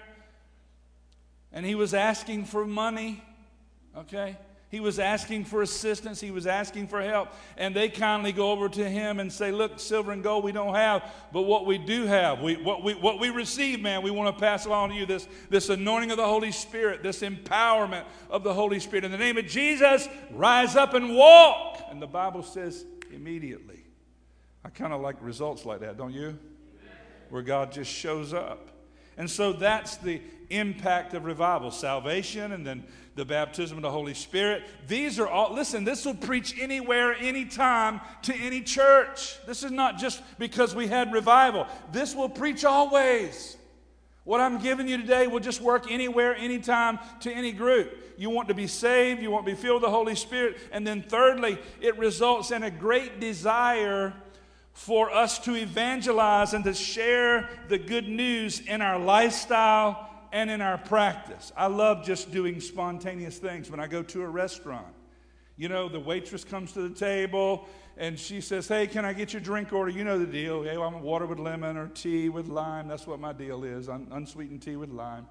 and he was asking for money, okay? He was asking for assistance. He was asking for help. And they kindly go over to him and say, look, silver and gold we don't have, but what we do have, we, what, we, what we receive, man, we want to pass along to you, this, this anointing of the Holy Spirit, this empowerment of the Holy Spirit. In the name of Jesus, rise up and walk. And the Bible says immediately. I kind of like results like that, don't you? Where God just shows up. And so that's the impact of revival, salvation, and then the baptism of the Holy Spirit. These are all, listen, this will preach anywhere, anytime, to any church. This is not just because we had revival. This will preach always. What I'm giving you today will just work anywhere, anytime, to any group. You want to be saved, you want to be filled with the Holy Spirit, and then thirdly, it results in a great desire for us to evangelize and to share the good news in our lifestyle and in our practice. I love just doing spontaneous things. When I go to a restaurant, you know, the waitress comes to the table and she says, hey, can I get your drink order? You know the deal. Hey, well, I want water with lemon or tea with lime. That's what my deal is, Un- unsweetened tea with lime.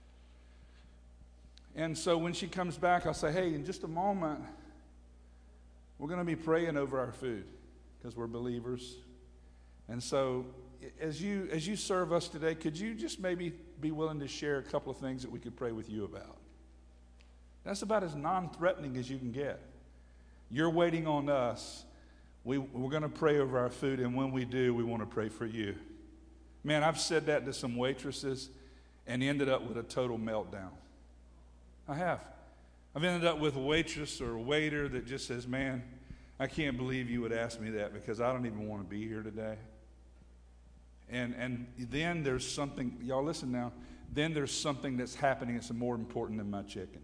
And so when she comes back, I'll say, hey, in just a moment, we're going to be praying over our food, because we're believers. And so as you as you serve us today, could you just maybe be willing to share a couple of things that we could pray with you about? That's about as non-threatening as you can get. You're waiting on us. We, we're going to pray over our food, and when we do, we want to pray for you. Man, I've said that to some waitresses and ended up with a total meltdown. I have. I've ended up with a waitress or a waiter that just says, man, I can't believe you would ask me that because I don't even want to be here today. And and then there's something, y'all listen now, then there's something that's happening that's more important than my chicken.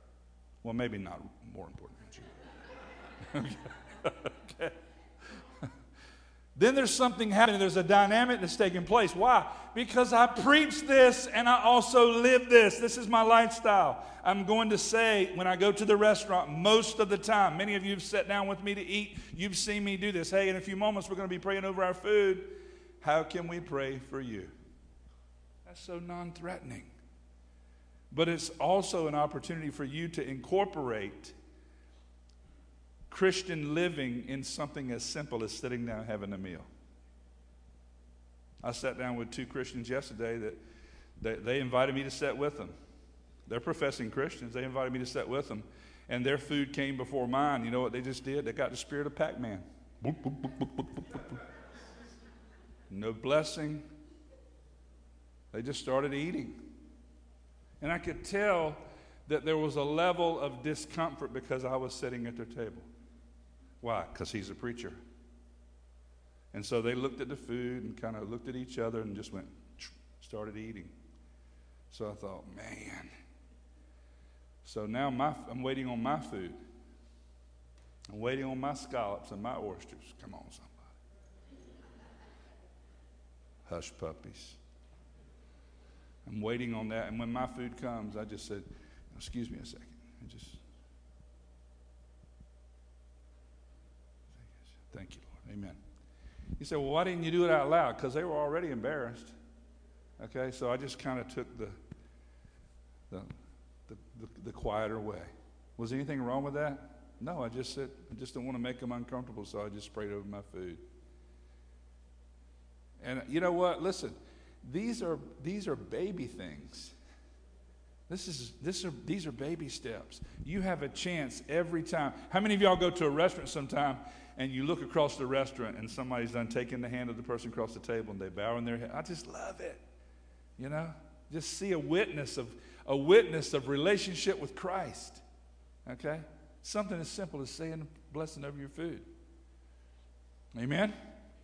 Well, maybe not more important than chicken. Okay. Okay. Then there's something happening. There's a dynamic that's taking place. Why? Because I preach this and I also live this. This is my lifestyle. I'm going to say when I go to the restaurant most of the time, many of you have sat down with me to eat. You've seen me do this. Hey, in a few moments we're going to be praying over our food. How can we pray for you? That's so non-threatening. But it's also an opportunity for you to incorporate Christian living in something as simple as sitting down having a meal. I sat down with two Christians yesterday that they, they invited me to sit with them. They're professing Christians. They invited me to sit with them. And their food came before mine. You know what they just did? They got the spirit of Pac-Man. No blessing. They just started eating. And I could tell that there was a level of discomfort because I was sitting at their table. Why? Because he's a preacher. And so they looked at the food and kind of looked at each other and just went, started eating. So I thought, man. So now my, I'm waiting on my food. I'm waiting on my scallops and my oysters. Come on, somebody. Hush puppies. I'm waiting on that. And when my food comes, I just said, excuse me a second. I just... Thank you, Lord. Amen. You say, well, why didn't you do it out loud? Because they were already embarrassed. Okay, so I just kind of took the the, the the the quieter way. Was anything wrong with that? No, I just said, I just don't want to make them uncomfortable, so I just sprayed over my food. And you know what? Listen, these are these are baby things. This is this are these are baby steps. You have a chance every time. How many of y'all go to a restaurant sometime and you look across the restaurant and somebody's done taking the hand of the person across the table and they bow in their head? I just love it. You know? Just see a witness of a witness of relationship with Christ. Okay? Something as simple as saying a blessing over your food. Amen? Amen.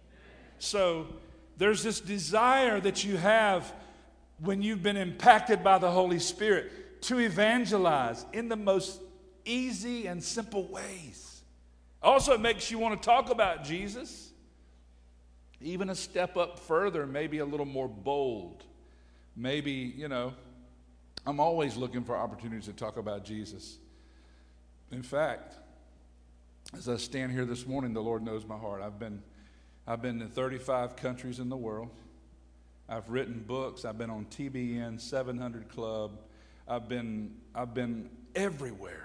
So there's this desire that you have when you've been impacted by the Holy Spirit to evangelize in the most easy and simple ways. Also, it makes you want to talk about Jesus. Even a step up further, maybe a little more bold. Maybe, you know, I'm always looking for opportunities to talk about Jesus. In fact, as I stand here this morning, the Lord knows my heart. I've been, I've been in thirty-five countries in the world. I've written books. I've been on T B N, seven hundred Club. I've been, I've been everywhere.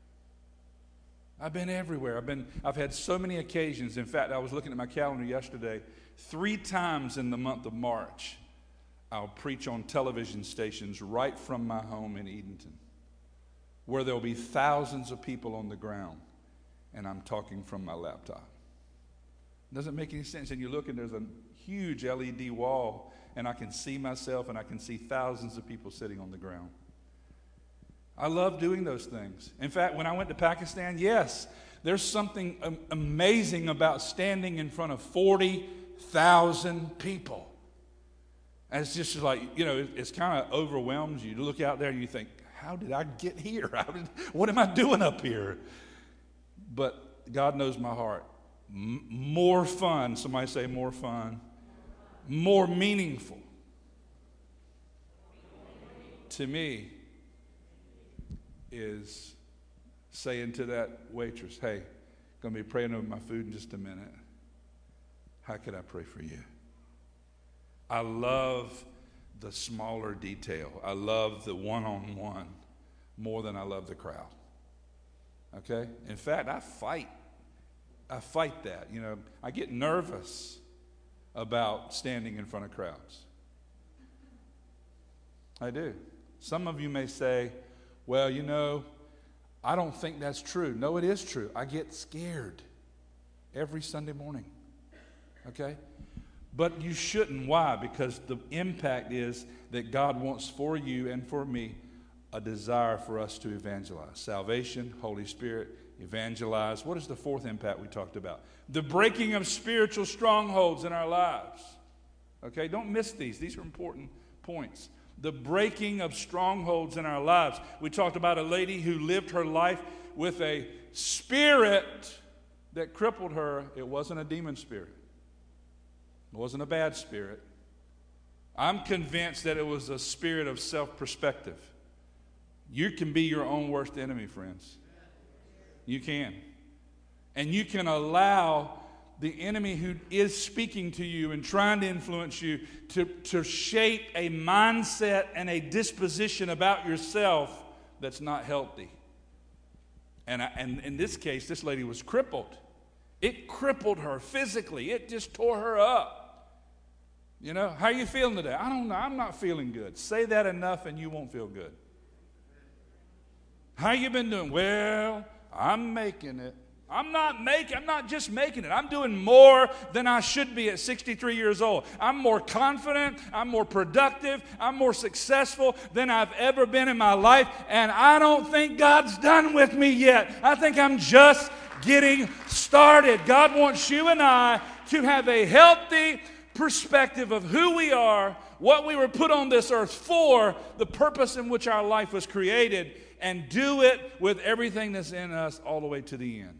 I've been everywhere. I've been, I've had so many occasions. In fact, I was looking at my calendar yesterday. Three times in the month of March, I'll preach on television stations right from my home in Edenton, where there'll be thousands of people on the ground, and I'm talking from my laptop. It doesn't make any sense. And you look, and there's a huge L E D wall, and I can see myself, and I can see thousands of people sitting on the ground. I love doing those things. In fact, when I went to Pakistan, yes, there's something um, amazing about standing in front of forty thousand people. And it's just like, you know, it, it's kind of overwhelms you to look out there and you think, how did I get here? How did, what am I doing up here? But God knows my heart. M- more fun, somebody say more fun, more meaningful to me is saying to that waitress, hey, going to be praying over my food in just a minute. How could I pray for you? I love the smaller detail. I love the one-on-one more than I love the crowd. Okay? In fact, I fight. I fight that. You know, I get nervous about standing in front of crowds. I do. Some of you may say, well, you know, I don't think that's true. No, it is true. I get scared every Sunday morning. Okay? But you shouldn't. Why? Because the impact is that God wants for you and for me a desire for us to evangelize. Salvation, Holy Spirit, evangelize. What is the fourth impact we talked about? The breaking of spiritual strongholds in our lives. Okay? Don't miss these. These are important points. The breaking of strongholds in our lives. We talked about a lady who lived her life with a spirit that crippled her. It wasn't a demon spirit. It wasn't a bad spirit. I'm convinced that it was a spirit of self-perspective. You can be your own worst enemy, friends. You can. And you can allow the enemy who is speaking to you and trying to influence you to, to shape a mindset and a disposition about yourself that's not healthy. And, I, and in this case, this lady was crippled. It crippled her physically. It just tore her up. You know, how are you feeling today? I don't know. I'm not feeling good. Say that enough and you won't feel good. How you been doing? Well, I'm making it. I'm not making, I'm not just making it. I'm doing more than I should be at sixty-three years old. I'm more confident. I'm more productive. I'm more successful than I've ever been in my life. And I don't think God's done with me yet. I think I'm just getting started. God wants you and I to have a healthy perspective of who we are, what we were put on this earth for, the purpose in which our life was created, and do it with everything that's in us all the way to the end.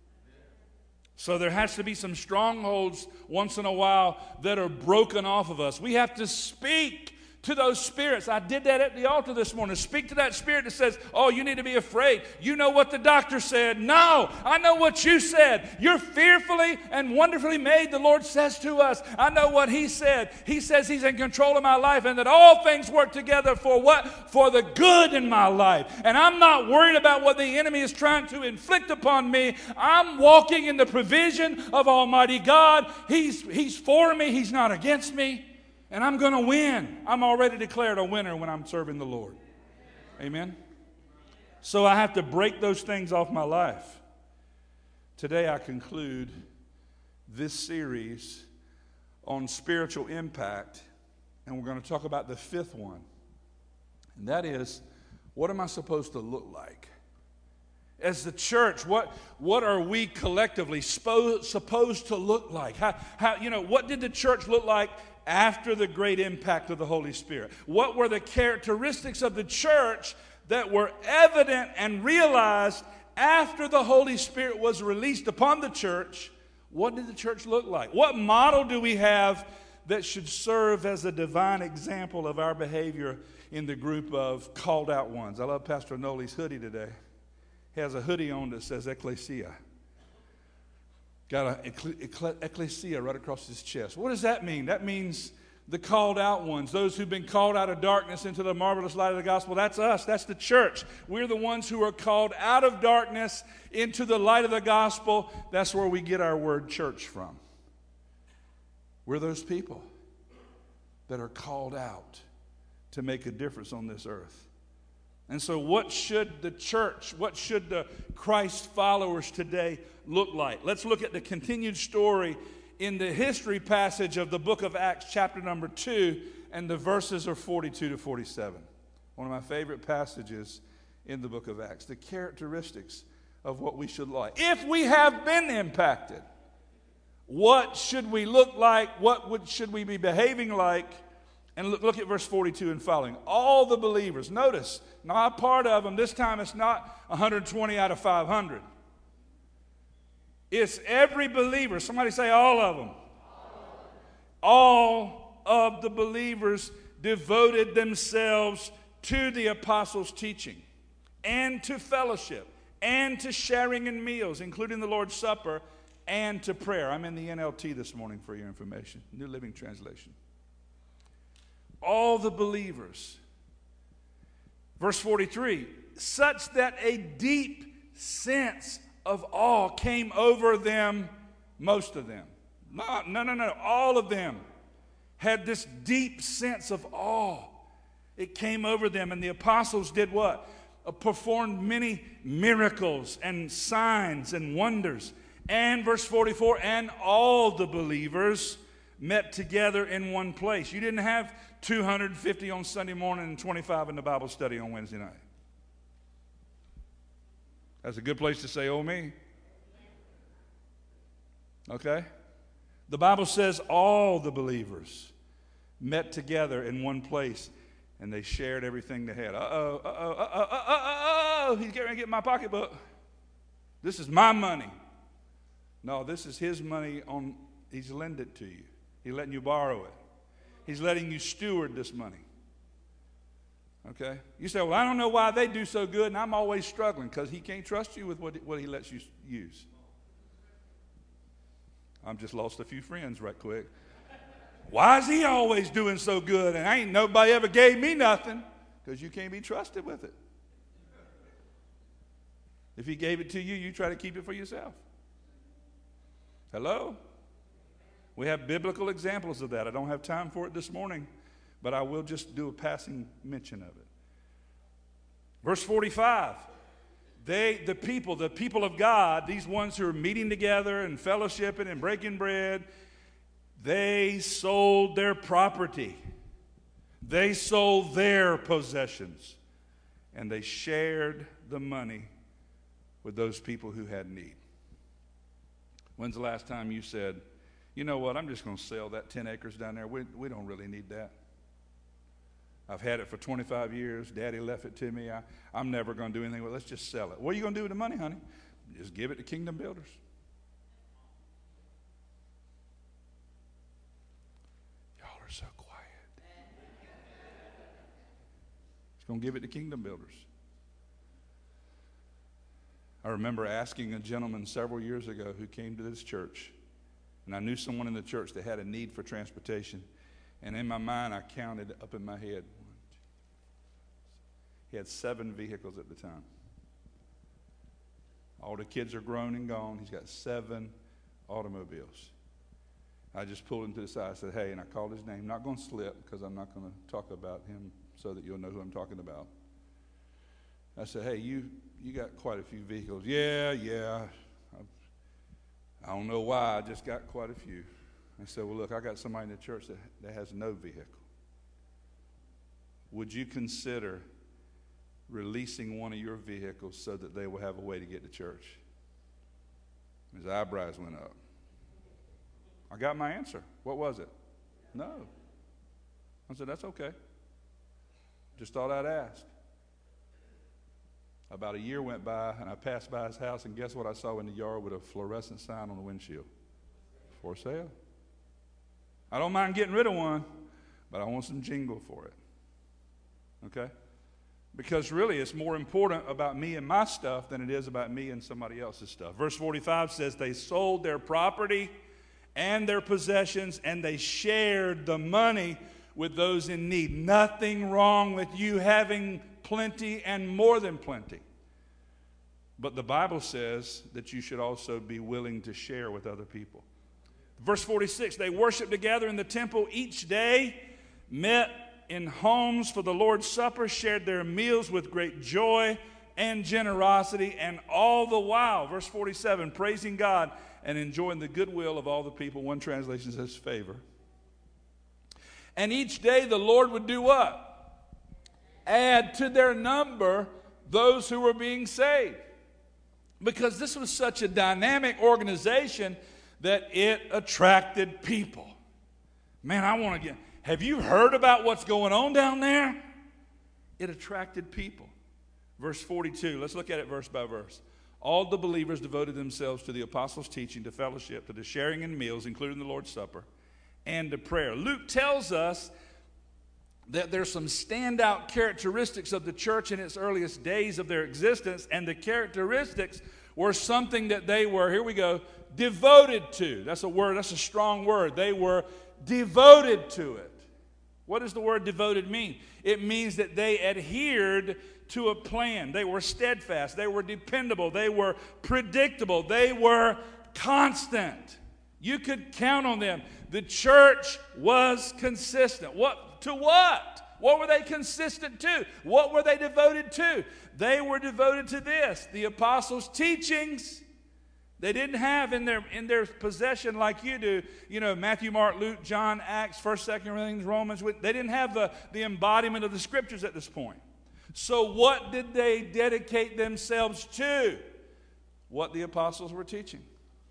So there has to be some strongholds once in a while that are broken off of us. We have to speak to those spirits. I did that at the altar this morning. Speak to that spirit that says, oh, you need to be afraid. You know what the doctor said. No, I know what you said. You're fearfully and wonderfully made, the Lord says to us. I know what He said. He says He's in control of my life and that all things work together for what? For the good in my life. And I'm not worried about what the enemy is trying to inflict upon me. I'm walking in the provision of Almighty God. He's, he's for me. He's not against me. And I'm going to win. I'm already declared a winner when I'm serving the Lord. Amen? So I have to break those things off my life. Today I conclude this series on spiritual impact. And we're going to talk about the fifth one. And that is, what am I supposed to look like? As the church, what, what are we collectively spo- supposed to look like? How, how, you know, what did the church look like after the great impact of the Holy Spirit? What were the characteristics of the church that were evident and realized after the Holy Spirit was released upon the church? What did the church look like? What model do we have that should serve as a divine example of our behavior in the group of called out ones? I love Pastor Noli's hoodie today. He has a hoodie on that says Ecclesia. Got an ecclesia right across his chest. What does that mean? That means the called out ones, those who've been called out of darkness into the marvelous light of the gospel. That's us. That's the church. We're the ones who are called out of darkness into the light of the gospel. That's where we get our word church from. We're those people that are called out to make a difference on this earth. And so what should the church, what should the Christ followers today look like? Let's look at the continued story in the history passage of the book of Acts, chapter number two, and the verses are forty-two to forty-seven. One of my favorite passages in the book of Acts. The characteristics of what we should like. If we have been impacted, what should we look like? What would, should we be behaving like? And look, look at verse forty-two and following. All the believers, notice, not a part of them. This time it's not one hundred twenty out of five hundred. It's every believer. Somebody say all of them. All of the believers devoted themselves to the apostles' teaching and to fellowship and to sharing in meals, including the Lord's Supper, and to prayer. I'm in the N L T this morning for your information, New Living Translation. All the believers. Verse forty-three, such that a deep sense of awe came over them, most of them. No, no, no, no. All of them had this deep sense of awe. It came over them, and the apostles did what? Uh, performed many miracles and signs and wonders. And verse forty-four, and all the believers met together in one place. You didn't have two hundred fifty on Sunday morning and twenty-five in the Bible study on Wednesday night. That's a good place to say, oh me. Okay? The Bible says all the believers met together in one place and they shared everything they had. Uh-oh, uh-oh, uh-oh, uh-oh, uh-oh, he's getting ready to get my pocketbook. This is my money. No, this is his money on, he's lent it to you. He's letting you borrow it. He's letting you steward this money. Okay? You say, well, I don't know why they do so good, and I'm always struggling, because he can't trust you with what, what he lets you use. I've just lost a few friends right quick. Why is he always doing so good, and ain't nobody ever gave me nothing? Because you can't be trusted with it. If he gave it to you, you try to keep it for yourself. Hello? We have biblical examples of that. I don't have time for it this morning, but I will just do a passing mention of it. Verse forty-five, they, the people, the people of God, these ones who are meeting together and fellowshipping and breaking bread, they sold their property. They sold their possessions. And they shared the money with those people who had need. When's the last time you said, you know what, I'm just going to sell that ten acres down there. We, we don't really need that. I've had it for twenty-five years. Daddy left it to me. I, I'm never going to do anything with it. Let's just sell it. What are you going to do with the money, honey? Just give it to Kingdom Builders. Y'all are so quiet. He's going to give it to Kingdom Builders. I remember asking a gentleman several years ago who came to this church, and I knew someone in the church that had a need for transportation. And in my mind, I counted up in my head. He had seven vehicles at the time. All the kids are grown and gone. He's got seven automobiles. I just pulled him to the side. I said, hey, and I called his name. Not going to slip, because I'm not going to talk about him so that you'll know who I'm talking about. I said, hey, you, you got quite a few vehicles. Yeah, yeah. I, I don't know why. I just got quite a few. I said, well, look, I got somebody in the church that, that has no vehicle. Would you consider releasing one of your vehicles so that they will have a way to get to church? His eyebrows went up. I got my answer. What was it? No. I said, that's okay. Just thought I'd ask. About a year went by, and I passed by his house, and guess what I saw in the yard with a fluorescent sign on the windshield? For sale. I don't mind getting rid of one, but I want some jingle for it. Okay? Because really it's more important about me and my stuff than it is about me and somebody else's stuff. Verse forty-five says they sold their property and their possessions, and they shared the money with those in need. Nothing wrong with you having plenty and more than plenty. But the Bible says that you should also be willing to share with other people. Verse forty-six, they worshiped together in the temple each day, met in homes for the Lord's Supper, shared their meals with great joy and generosity, and all the while, verse forty-seven, praising God and enjoying the goodwill of all the people. One translation says favor. And each day the Lord would do what? Add to their number those who were being saved. Because this was such a dynamic organization that it attracted people. Man, I want to get, have you heard about what's going on down there? It attracted people. Verse forty-two, let's look at it verse by verse. All the believers devoted themselves to the apostles' teaching, to fellowship, to the sharing in meals, including the Lord's Supper, and to prayer. Luke tells us that there's some standout characteristics of the church in its earliest days of their existence, and the characteristics were something that they were, here we go, devoted to. That's a word, that's a strong word. They were devoted to it. What does the word devoted mean? It means that they adhered to a plan. They were steadfast. They were dependable. They were predictable. They were constant. You could count on them. The church was consistent. What to what? What were they consistent to? What were they devoted to? They were devoted to this, the apostles' teachings. They didn't have in their in their possession like you do, you know, Matthew, Mark, Luke, John, Acts, First, Second Corinthians, Romans. They didn't have the, the embodiment of the Scriptures at this point. So what did they dedicate themselves to? What the apostles were teaching.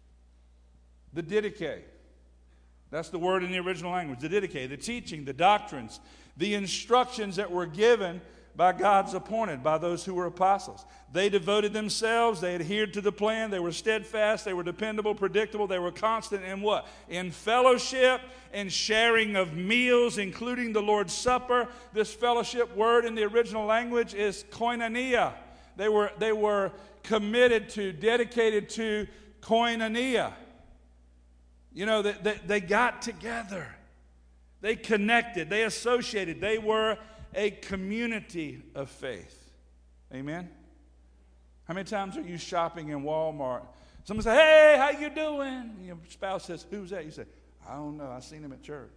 The didache. That's the word in the original language. The didache, the teaching, the doctrines, the instructions that were given by God's appointed, by those who were apostles. They devoted themselves. They adhered to the plan. They were steadfast. They were dependable, predictable. They were constant in what? In fellowship and sharing of meals, including the Lord's Supper. This fellowship word in the original language is koinonia. They were, they were committed to, dedicated to koinonia. You know, they, they, they got together. They connected. They associated. They were a community of faith. Amen? How many times are you shopping in Walmart? Someone say, hey, how you doing? And your spouse says, who's that? You say, I don't know. I seen him at church.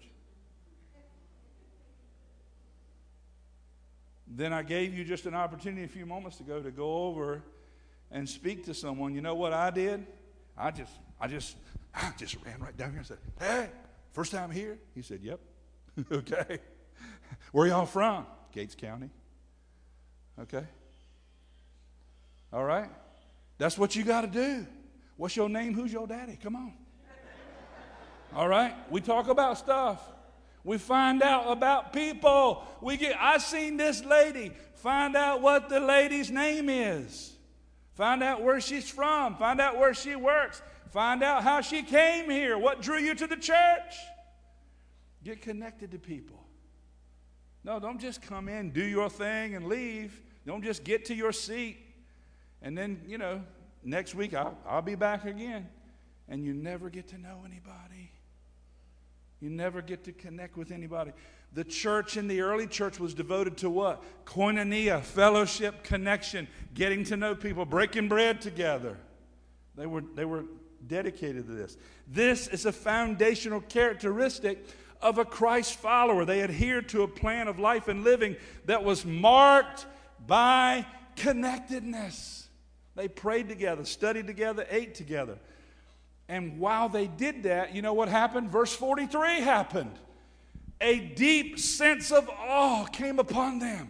Then I gave you just an opportunity a few moments ago to go over and speak to someone. You know what I did? I just, I just, I just ran right down here and said, hey, first time here? He said, yep. Okay. Where y'all from? Gates County. Okay. All right. That's what you got to do. What's your name? Who's your daddy? Come on. All right. We talk about stuff. We find out about people. We get. I seen this lady. Find out what the lady's name is. Find out where she's from. Find out where she works. Find out how she came here. What drew you to the church? Get connected to people. No, don't just come in, do your thing, and leave. Don't just get to your seat. And then, you know, next week I'll, I'll be back again. And you never get to know anybody. You never get to connect with anybody. The church in the early church was devoted to what? Koinonia, fellowship, connection, getting to know people, breaking bread together. They were, they were dedicated to this. This is a foundational characteristic of a Christ follower. They adhered to a plan of life and living that was marked by connectedness. They prayed together, studied together, ate together. And while they did that, you know what happened? Verse forty-three happened. A deep sense of awe came upon them.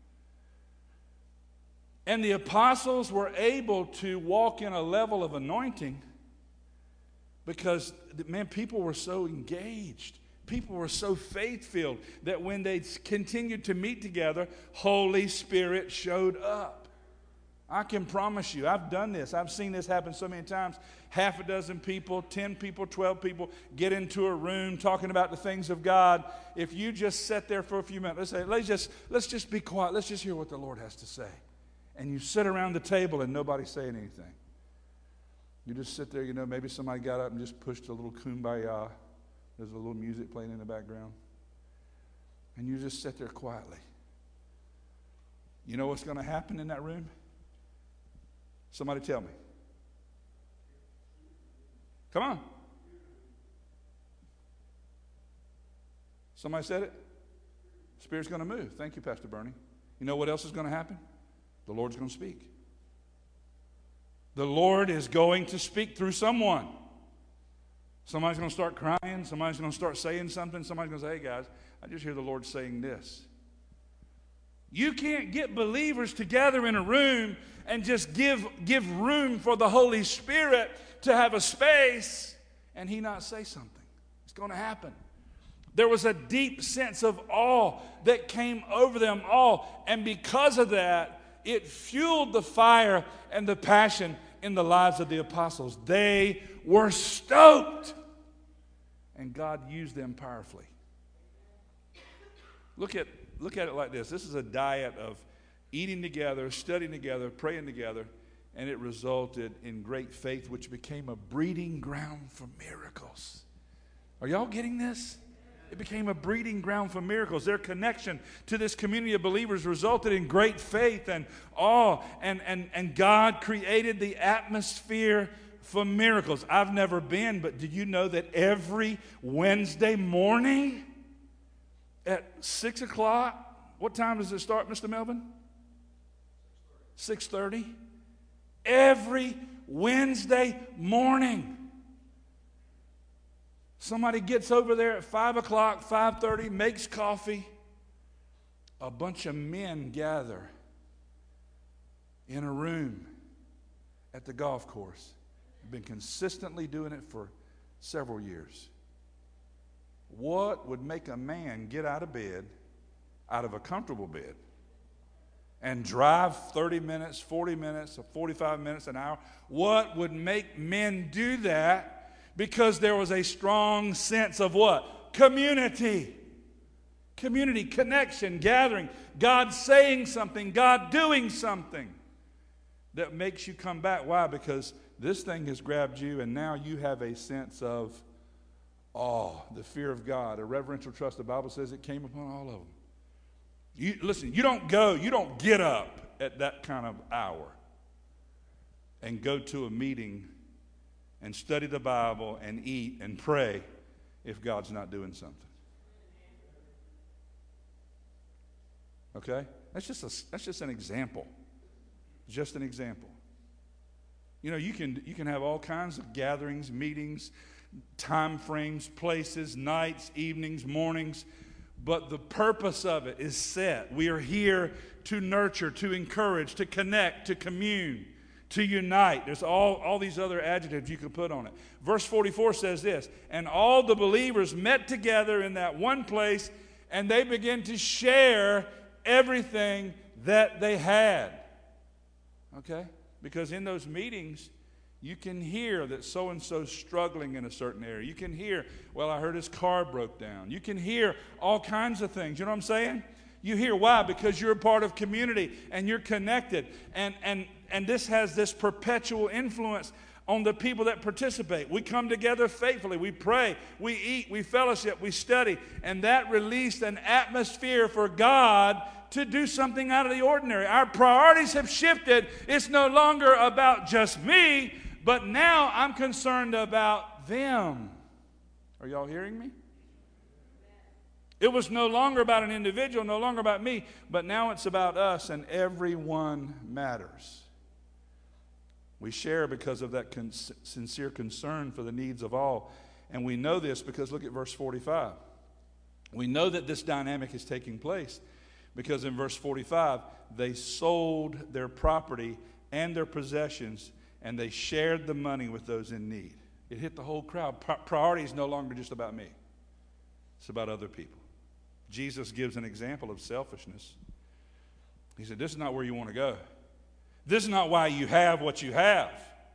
And the apostles were able to walk in a level of anointing because, man, people were so engaged. People were so faith-filled that when they continued to meet together, Holy Spirit showed up. I can promise you, I've done this. I've seen this happen so many times. Half a dozen people, ten people, twelve people get into a room talking about the things of God. If you just sit there for a few minutes, let's say, let's just, let's just be quiet. Let's just hear what the Lord has to say. And you sit around the table and nobody's saying anything. You just sit there, you know, maybe somebody got up and just pushed a little kumbaya. There's a little music playing in the background. And you just sit there quietly. You know what's going to happen in that room? Somebody tell me. Come on. Somebody said it? Spirit's going to move. Thank you, Pastor Bernie. You know what else is going to happen? The Lord's going to speak. The Lord is going to speak through someone. Somebody's going to start crying. Somebody's going to start saying something. Somebody's going to say, hey, guys, I just hear the Lord saying this. You can't get believers together in a room and just give, give room for the Holy Spirit to have a space and He not say something. It's going to happen. There was a deep sense of awe that came over them all. And because of that, it fueled the fire and the passion in the lives of the apostles. They were stoked. And God used them powerfully. Look at, look at it like this. This is a diet of eating together, studying together, praying together, and it resulted in great faith, which became a breeding ground for miracles. Are y'all getting this? It became a breeding ground for miracles. Their connection to this community of believers resulted in great faith and awe, and, and, and God created the atmosphere for miracles. I've never been, but did you know that every Wednesday morning at six o'clock, what time does it start, Mister Melvin? six thirty. Every Wednesday morning. Somebody gets over there at five o'clock, five thirty, makes coffee. A bunch of men gather in a room at the golf course. They've been consistently doing it for several years. What would make a man get out of bed, out of a comfortable bed, and drive thirty minutes, forty minutes, or forty-five minutes, an hour? What would make men do that? Because there was a strong sense of what? Community. Community, connection, gathering, God saying something, God doing something that makes you come back. Why? Because this thing has grabbed you, and now you have a sense of awe, the fear of God, a reverential trust. The Bible says it came upon all of them. You, listen, you don't go, you don't get up at that kind of hour and go to a meeting and study the Bible and eat and pray if God's not doing something. Okay? That's just a, that's just an example. Just an example. You know, you can you can have all kinds of gatherings, meetings, time frames, places, nights, evenings, mornings, but the purpose of it is set. We are here to nurture, to encourage, to connect, to commune, to unite. There's all, all these other adjectives you could put on it. Verse forty-four says this, and all the believers met together in that one place, and they began to share everything that they had. Okay? Because in those meetings, you can hear that so-and-so's struggling in a certain area. You can hear, well, I heard his car broke down. You can hear all kinds of things. You know what I'm saying? You hear why? Because you're a part of community and you're connected. And, and, and this has this perpetual influence on the people that participate. We come together faithfully. We pray. We eat. We fellowship. We study. And that released an atmosphere for God to do something out of the ordinary. Our priorities have shifted. It's no longer about just me, but now I'm concerned about them. Are y'all hearing me? It was no longer about an individual, no longer about me, but now it's about us, and everyone matters. We share because of that con- sincere concern for the needs of all. And we know this because look at verse forty-five. We know that this dynamic is taking place because in verse forty-five, they sold their property and their possessions, and they shared the money with those in need. It hit the whole crowd. Pri- priority is no longer just about me. It's about other people. Jesus gives an example of selfishness. He said, this is not where you want to go. This is not why you have what you have.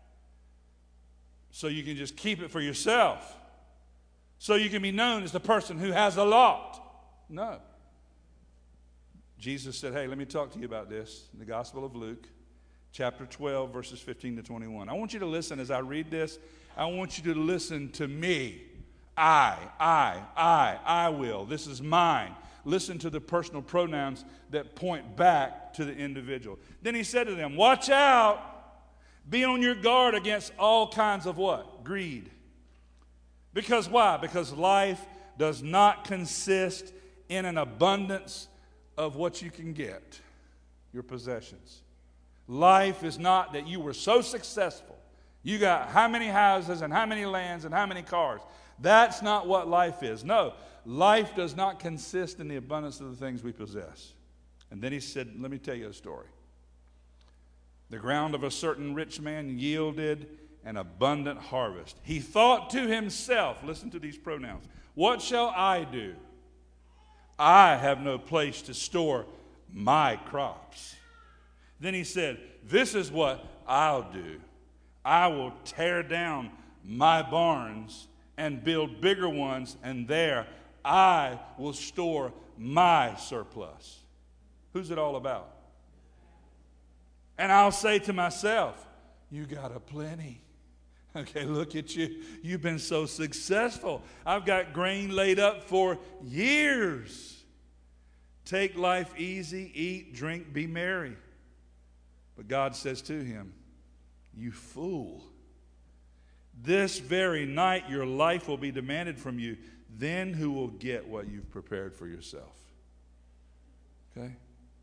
So you can just keep it for yourself. So you can be known as the person who has a lot. No. Jesus said, hey, let me talk to you about this. In the Gospel of Luke, chapter twelve, verses fifteen to twenty-one. I want you to listen as I read this. I want you to listen to me. I, I, I, I will. This is mine. Listen to the personal pronouns that point back to the individual. Then he said to them, watch out. Be on your guard against all kinds of what? Greed. Because why? Because life does not consist in an abundance of what you can get, your possessions. Life is not that you were so successful. You got how many houses and how many lands and how many cars. That's not what life is. No, life does not consist in the abundance of the things we possess. And then he said, let me tell you a story. The ground of a certain rich man yielded an abundant harvest. He thought to himself, listen to these pronouns, what shall I do? I have no place to store my crops. Then he said, this is what I'll do. I will tear down my barns and build bigger ones, and there I will store my surplus. Who's it all about? And I'll say to myself, you got a plenty. Okay, look at you. You've been so successful. I've got grain laid up for years. Take life easy, eat, drink, be merry. But God says to him, you fool. This very night your life will be demanded from you. Then who will get what you've prepared for yourself? Okay?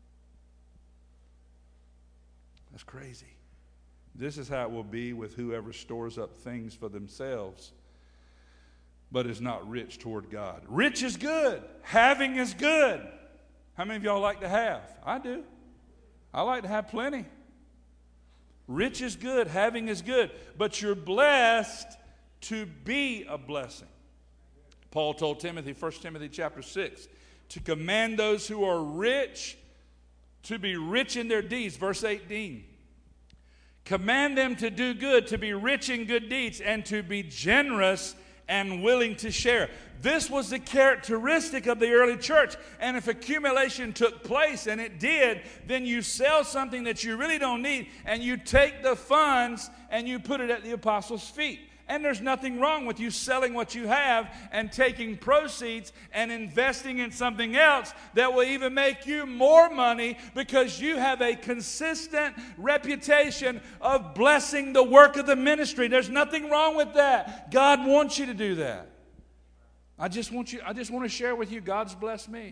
That's crazy. This is how it will be with whoever stores up things for themselves, but is not rich toward God. Rich is good. Having is good. How many of y'all like to have? I do. I like to have plenty. Rich is good. Having is good. But you're blessed to be a blessing. Paul told Timothy, First Timothy chapter six, to command those who are rich to be rich in their deeds. Verse eighteen. Command them to do good, to be rich in good deeds, and to be generous and willing to share. This was the characteristic of the early church. And if accumulation took place, and it did, then you sell something that you really don't need, and you take the funds and you put it at the apostles' feet. And there's nothing wrong with you selling what you have and taking proceeds and investing in something else that will even make you more money, because you have a consistent reputation of blessing the work of the ministry. There's nothing wrong with that. God wants you to do that. I just want you, I just want to share with you, God's blessed me.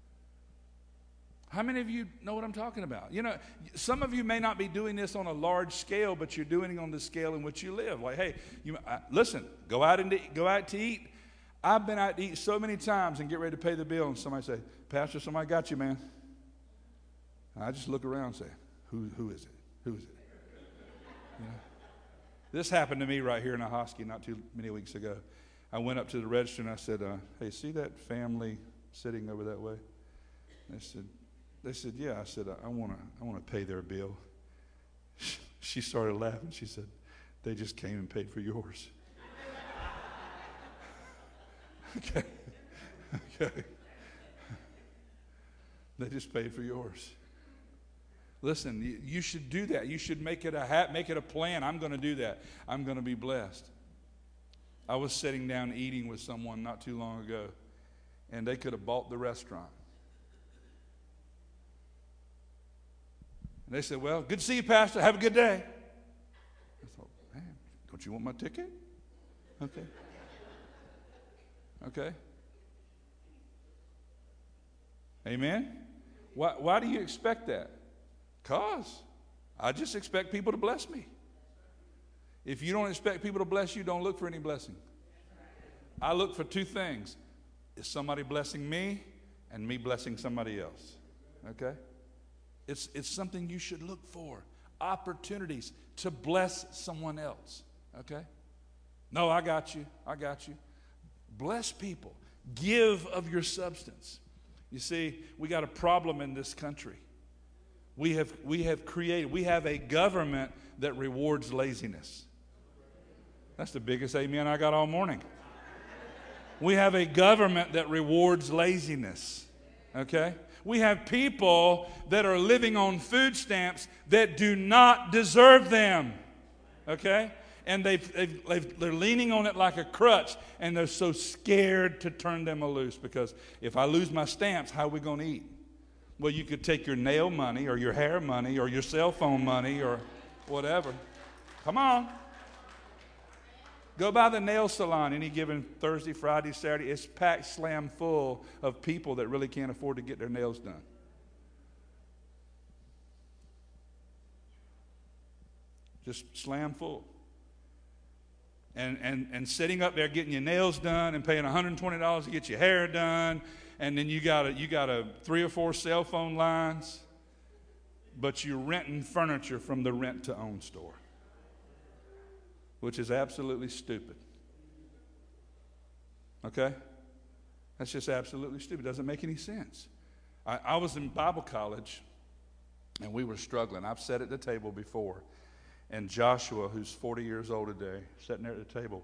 How many of you know what I'm talking about? You know, some of you may not be doing this on a large scale, but you're doing it on the scale in which you live. Like, hey, you, uh, listen, go out and eat, go out to eat. I've been out to eat so many times and get ready to pay the bill, and somebody say, Pastor, somebody got you, man. And I just look around and say, who, who is it? Who is it? You know? This happened to me right here in Ahoskie not too many weeks ago. I went up to the register and I said, uh, hey, see that family sitting over that way? And they said, They said, yeah. I said, I want to I want to pay their bill. She started laughing. She said, they just came and paid for yours. Okay. Okay. They just paid for yours. Listen, you, you should do that. You should make it a hat, make it a plan. I'm going to do that. I'm going to be blessed. I was sitting down eating with someone not too long ago, and they could have bought the restaurant. And they said, well, good to see you, Pastor. Have a good day. I thought, man, don't you want my ticket? Okay. Okay. Amen? Why, why do you expect that? Because I just expect people to bless me. If you don't expect people to bless you, don't look for any blessing. I look for two things. Is somebody blessing me and me blessing somebody else? Okay? It's, it's something you should look for. Opportunities to bless someone else. Okay? No, I got you. I got you. Bless people. Give of your substance. You see, we got a problem in this country. We have, we have created, we have a government that rewards laziness. That's the biggest amen I got all morning. We have a government that rewards laziness. Okay? We have people that are living on food stamps that do not deserve them. Okay? And they've, they've, they've, they're leaning on it like a crutch, and they're so scared to turn them loose, because if I lose my stamps, how are we going to eat? Well, you could take your nail money or your hair money or your cell phone money or whatever. Come on. Go by the nail salon any given Thursday, Friday, Saturday. It's packed slam full of people that really can't afford to get their nails done. Just slam full. And, and, and sitting up there getting your nails done and paying one hundred twenty dollars to get your hair done. And then you got a, you got a three or four cell phone lines. But you're renting furniture from the rent-to-own store, which is absolutely stupid. Okay? That's just absolutely stupid. It doesn't make any sense. I, I was in Bible college, and we were struggling. I've sat at the table before, and Joshua, who's forty years old today, sitting there at the table,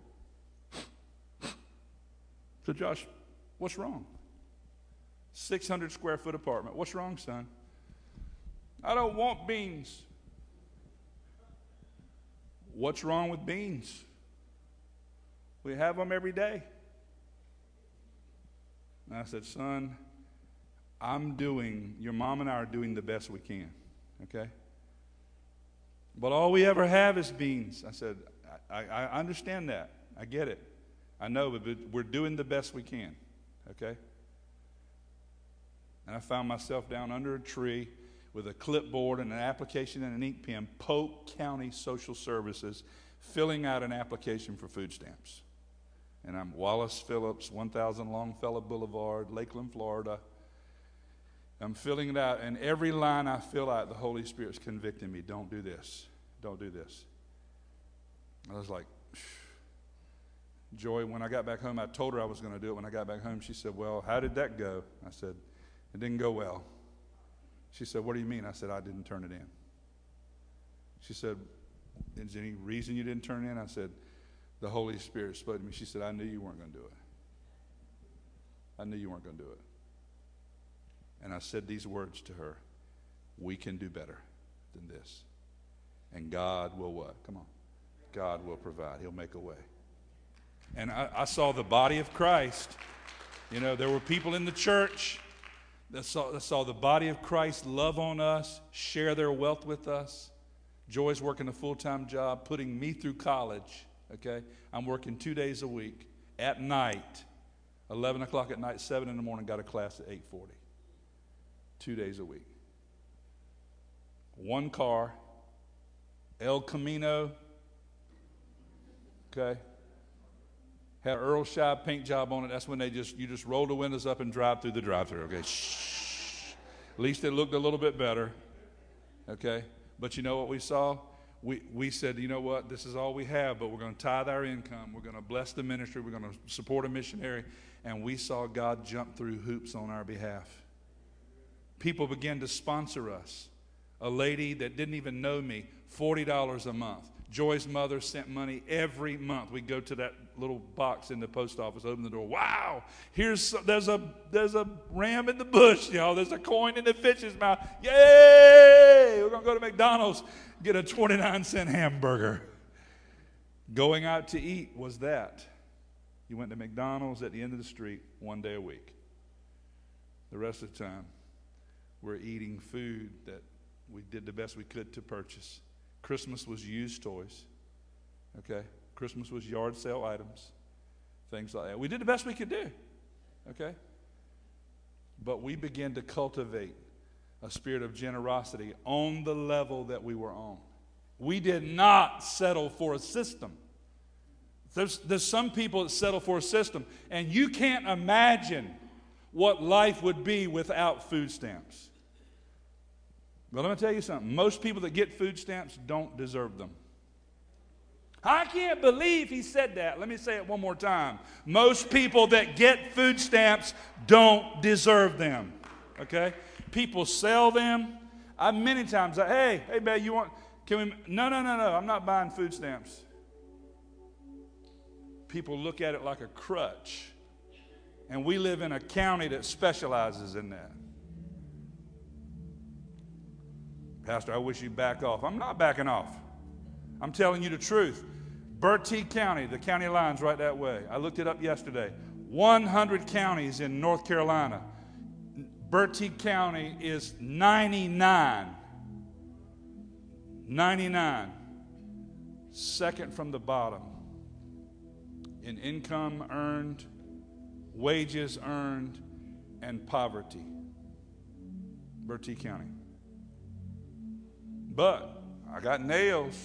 said, Josh, what's wrong? six hundred square foot apartment. What's wrong, son? I don't want beans. What's wrong with beans? We have them every day. And I said, son, I'm doing, your mom and I are doing the best we can, okay? But all we ever have is beans. I said, I, I, I understand that. I get it. I know, but we're doing the best we can, okay? And I found myself down under a tree with a clipboard and an application and an ink pen, Polk County Social Services, filling out an application for food stamps. And I'm Wallace Phillips, one thousand Longfellow Boulevard, Lakeland, Florida. I'm filling it out, and every line I fill out, the Holy Spirit's convicting me. Don't do this. Don't do this. I was like, phew. Joy, when I got back home, I told her I was going to do it. When I got back home, she said, well, how did that go? I said, it didn't go well. She said, what do you mean? I said, I didn't turn it in. She said, is there any reason you didn't turn it in? I said, the Holy Spirit spoke to me. She said, I knew you weren't going to do it. I knew you weren't going to do it. And I said these words to her, we can do better than this. And God will what? Come on. God will provide. He'll make a way. And I, I saw the body of Christ. You know, there were people in the church that saw, that saw the body of Christ love on us, share their wealth with us. Joy's working a full-time job, putting me through college, okay? I'm working two days a week. At night, eleven o'clock at night, seven in the morning, got a class at eight forty. Two days a week. One car, El Camino, okay? Had an Earl Scheib paint job on it. That's when they just, you just roll the windows up and drive through the drive-thru, okay? Shh. At least it looked a little bit better, okay? But you know what we saw? We, we said, you know what? This is all we have, but we're going to tithe our income. We're going to bless the ministry. We're going to support a missionary. And we saw God jump through hoops on our behalf. People began to sponsor us. A lady that didn't even know me, forty dollars a month. Joy's mother sent money every month. We'd go to that little box in the post office, open the door. Wow, here's there's a there's a ram in the bush, y'all. There's a coin in the fish's mouth. Yay! We're gonna go to McDonald's, get a twenty-nine cent hamburger. Going out to eat was that. You went to McDonald's at the end of the street one day a week. The rest of the time, we're eating food that we did the best we could to purchase. Christmas was used toys, okay? Christmas was yard sale items, things like that. We did the best we could do, okay? But we began to cultivate a spirit of generosity on the level that we were on. We did not settle for a system. There's, there's some people that settle for a system, and you can't imagine what life would be without food stamps. But let me tell you something. Most people that get food stamps don't deserve them. I can't believe he said that. Let me say it one more time. Most people that get food stamps don't deserve them. Okay? People sell them. I many times, I, hey, hey, babe, you want, can we, no, no, no, no, I'm not buying food stamps. People look at it like a crutch. And we live in a county that specializes in that. Pastor, I wish you'd back off. I'm not backing off. I'm telling you the truth. Bertie County, the county line's right that way. I looked it up yesterday. one hundred counties in North Carolina. Bertie County is ninety-nine. ninety-nine. Second from the bottom. In income earned, wages earned, and poverty. Bertie County. But I got nails,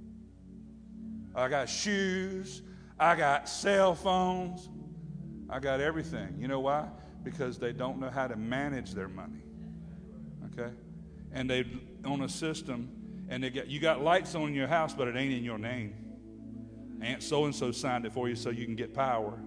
I got shoes, I got cell phones, I got everything. You know why? Because they don't know how to manage their money. Okay? And they own a system, and they get you got lights on in your house, but it ain't in your name. Aunt so-and-so signed it for you so you can get power.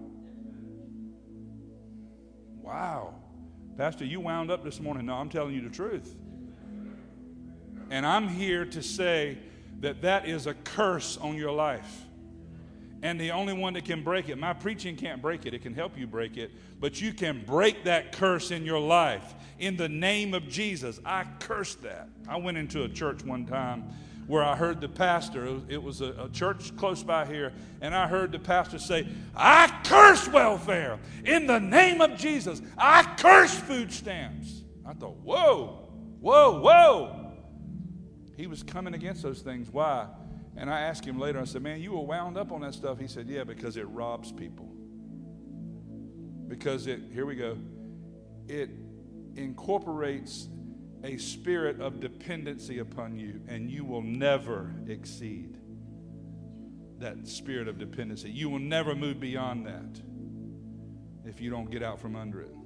Wow. Pastor, you wound up this morning. No, I'm telling you the truth. And I'm here to say that that is a curse on your life. And the only one that can break it, my preaching can't break it. It can help you break it. But you can break that curse in your life. In the name of Jesus, I curse that. I went into a church one time where I heard the pastor, it was a, a church close by here, and I heard the pastor say, I curse welfare. In the name of Jesus, I curse food stamps. I thought, whoa, whoa, whoa. He was coming against those things. Why? And I asked him later, I said, man, you were wound up on that stuff. He said, yeah, because it robs people. Because it, here we go, it incorporates a spirit of dependency upon you, and you will never exceed that spirit of dependency. You will never move beyond that if you don't get out from under it.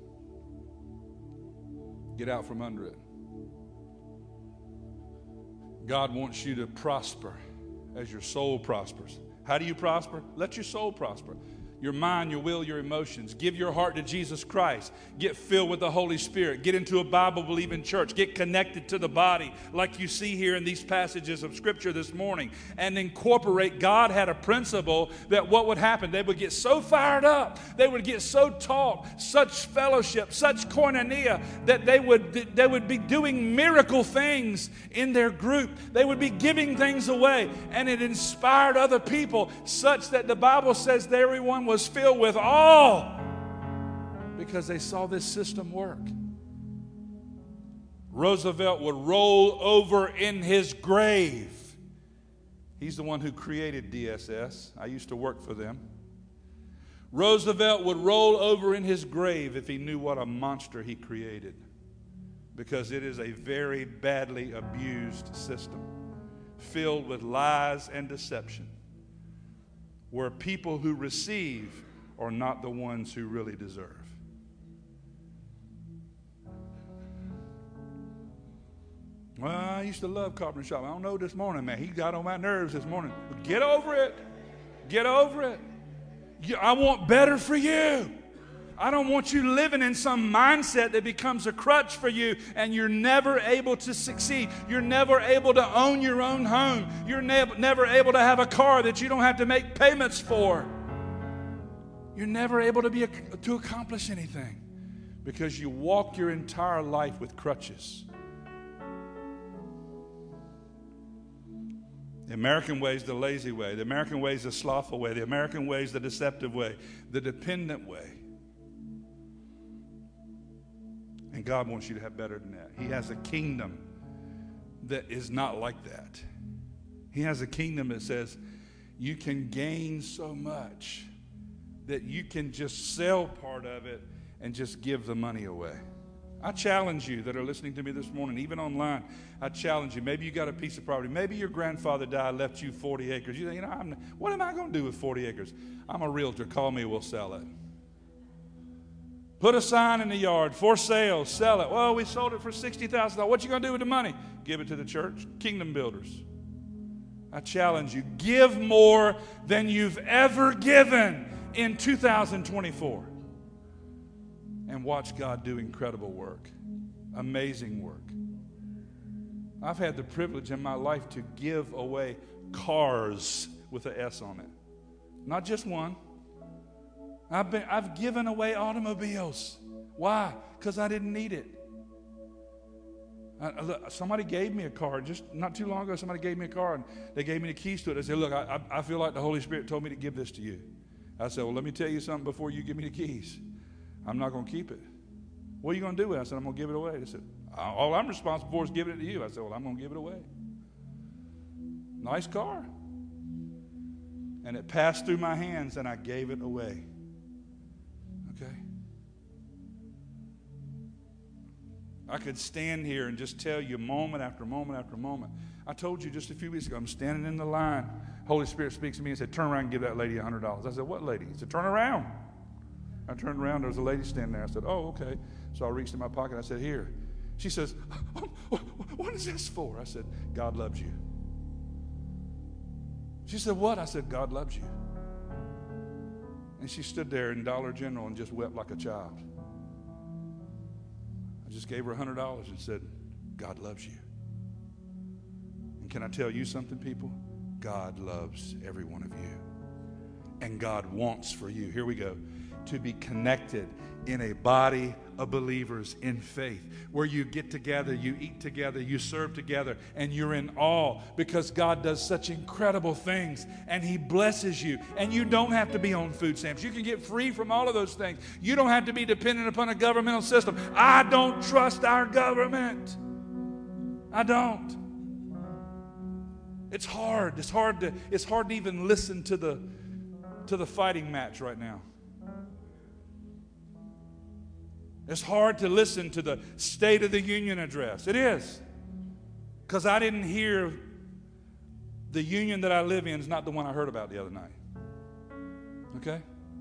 Get out from under it. God wants you to prosper as your soul prospers. How do you prosper? Let your soul prosper. your mind, your will, your emotions. Give your heart to Jesus Christ. Get filled with the Holy Spirit. Get into a Bible-believing church. Get connected to the body like you see here in these passages of Scripture this morning. And incorporate. God had a principle that what would happen, they would get so fired up, they would get so taught, such fellowship, such koinonia, that they would, they would be doing miracle things in their group. They would be giving things away. And it inspired other people such that the Bible says that everyone was filled with awe because they saw this system work. Roosevelt would roll over in his grave. He's the one who created D S S. I used to work for them. Roosevelt would roll over in his grave if he knew what a monster he created, because it is a very badly abused system filled with lies and deception, where people who receive are not the ones who really deserve. Well, I used to love Carpenter Shop. I don't know this morning, man. He got on my nerves this morning. Get over it. Get over it. You, I want better for you. I don't want you living in some mindset that becomes a crutch for you and you're never able to succeed. You're never able to own your own home. You're ne- never able to have a car that you don't have to make payments for. You're never able to be a, to accomplish anything because you walk your entire life with crutches. The American way is the lazy way. The American way is the slothful way. The American way is the deceptive way, the dependent way. And God wants you to have better than that. He has a kingdom that is not like that. He has a kingdom that says you can gain so much that you can just sell part of it and just give the money away. I challenge you that are listening to me this morning, even online, I challenge you. Maybe you got a piece of property. Maybe your grandfather died, left you forty acres. You think, you know, I'm, what am I going to do with forty acres? I'm a realtor. Call me, we'll sell it. Put a sign in the yard, for sale, sell it. Well, we sold it for sixty thousand dollars. What you going to do with the money? Give it to the church. Kingdom builders. I challenge you, give more than you've ever given in two thousand twenty-four. And watch God do incredible work, amazing work. I've had the privilege in my life to give away cars with an S on it. Not just one. I've been, I've given away automobiles. Why? Because I didn't need it. I, I, somebody gave me a car. Just not too long ago, somebody gave me a car, and they gave me the keys to it. They said, look, I, I, I feel like the Holy Spirit told me to give this to you. I said, well, let me tell you something before you give me the keys. I'm not going to keep it. What are you going to do with it? I said, I'm going to give it away. They said, all I'm responsible for is giving it to you. I said, well, I'm going to give it away. Nice car. And it passed through my hands, and I gave it away. Okay? I could stand here and just tell you moment after moment after moment. I told you just a few weeks ago, I'm standing in the line. Holy Spirit speaks to me and said, turn around and give that lady one hundred dollars. I said, what lady? He said, turn around. I turned around, there was a lady standing there. I said, oh, okay. So I reached in my pocket. I said, here. She says, oh, what is this for? I said, God loves you. She said, what? I said, God loves you. And she stood there in Dollar General and just wept like a child. I just gave her one hundred dollars and said, God loves you. And can I tell you something, people? God loves every one of you. And God wants for you, here we go, to be connected in a body of believers in faith, where you get together, you eat together, you serve together, and you're in awe because God does such incredible things and He blesses you. And you don't have to be on food stamps. You can get free from all of those things. You don't have to be dependent upon a governmental system. I don't trust our government. I don't. It's hard. It's hard to, it's hard to even listen to the, to the fighting match right now. It's hard to listen to the State of the Union address. It is. Because I didn't hear the union that I live in is not the one I heard about the other night. Okay?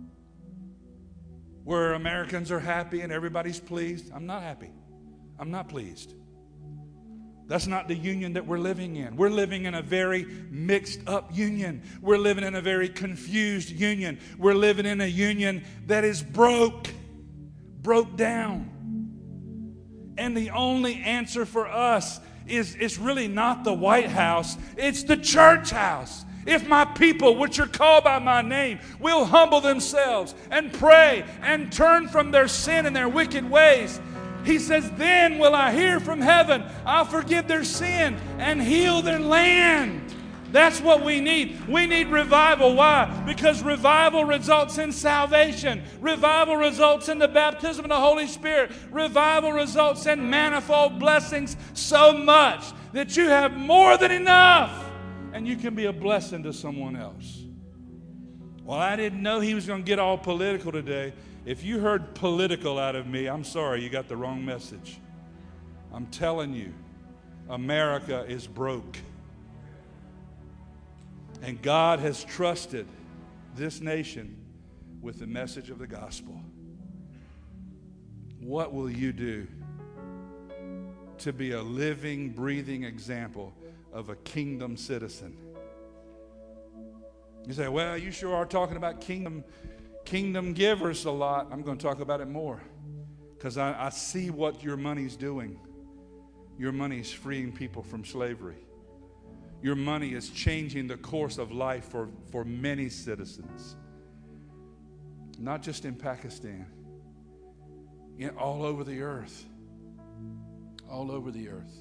Where Americans are happy and everybody's pleased. I'm not happy. I'm not pleased. That's not the union that we're living in. We're living in a very mixed up union. We're living in a very confused union. We're living in a union that is broke, broke down. And the only answer for us is it's really not the White House, it's the church house. If my people, which are called by my name, will humble themselves and pray and turn from their sin and their wicked ways, he says, then will I hear from heaven. I'll forgive their sin and heal their land. That's what we need. We need revival. Why? Because revival results in salvation. Revival results in the baptism of the Holy Spirit. Revival results in manifold blessings so much that you have more than enough and you can be a blessing to someone else. Well, I didn't know he was going to get all political today. If you heard political out of me, I'm sorry, you got the wrong message. I'm telling you, America is broke. And God has trusted this nation with the message of the gospel. What will you do to be a living, breathing example of a kingdom citizen? You say, well, you sure are talking about kingdom Kingdom givers a lot. I'm going to talk about it more because I, I see what your money's doing. Your money is freeing people from slavery. Your money is changing the course of life for, for many citizens. Not just in Pakistan. In, all over the earth. All over the earth.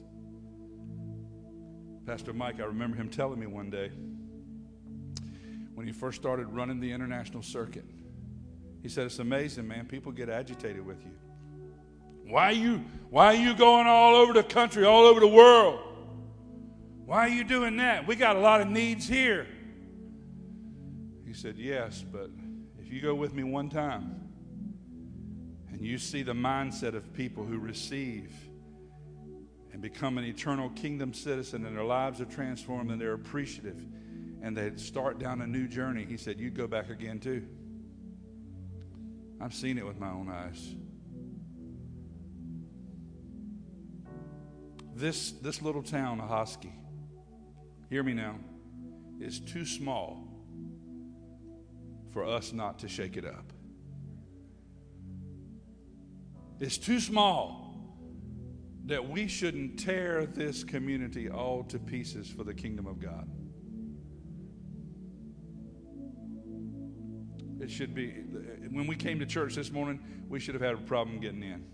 Pastor Mike, I remember him telling me one day when he first started running the international circuit. He said, it's amazing, man. People get agitated with you. Why are you, why are you going all over the country, all over the world? Why are you doing that? We got a lot of needs here. He said, yes, but if you go with me one time and you see the mindset of people who receive and become an eternal kingdom citizen and their lives are transformed and they're appreciative and they start down a new journey, he said, you'd go back again too. I've seen it with my own eyes. This, this little town, Ahoskie, hear me now, is too small for us not to shake it up. It's too small that we shouldn't tear this community all to pieces for the kingdom of God. It should be, when we came to church this morning, we should have had a problem getting in.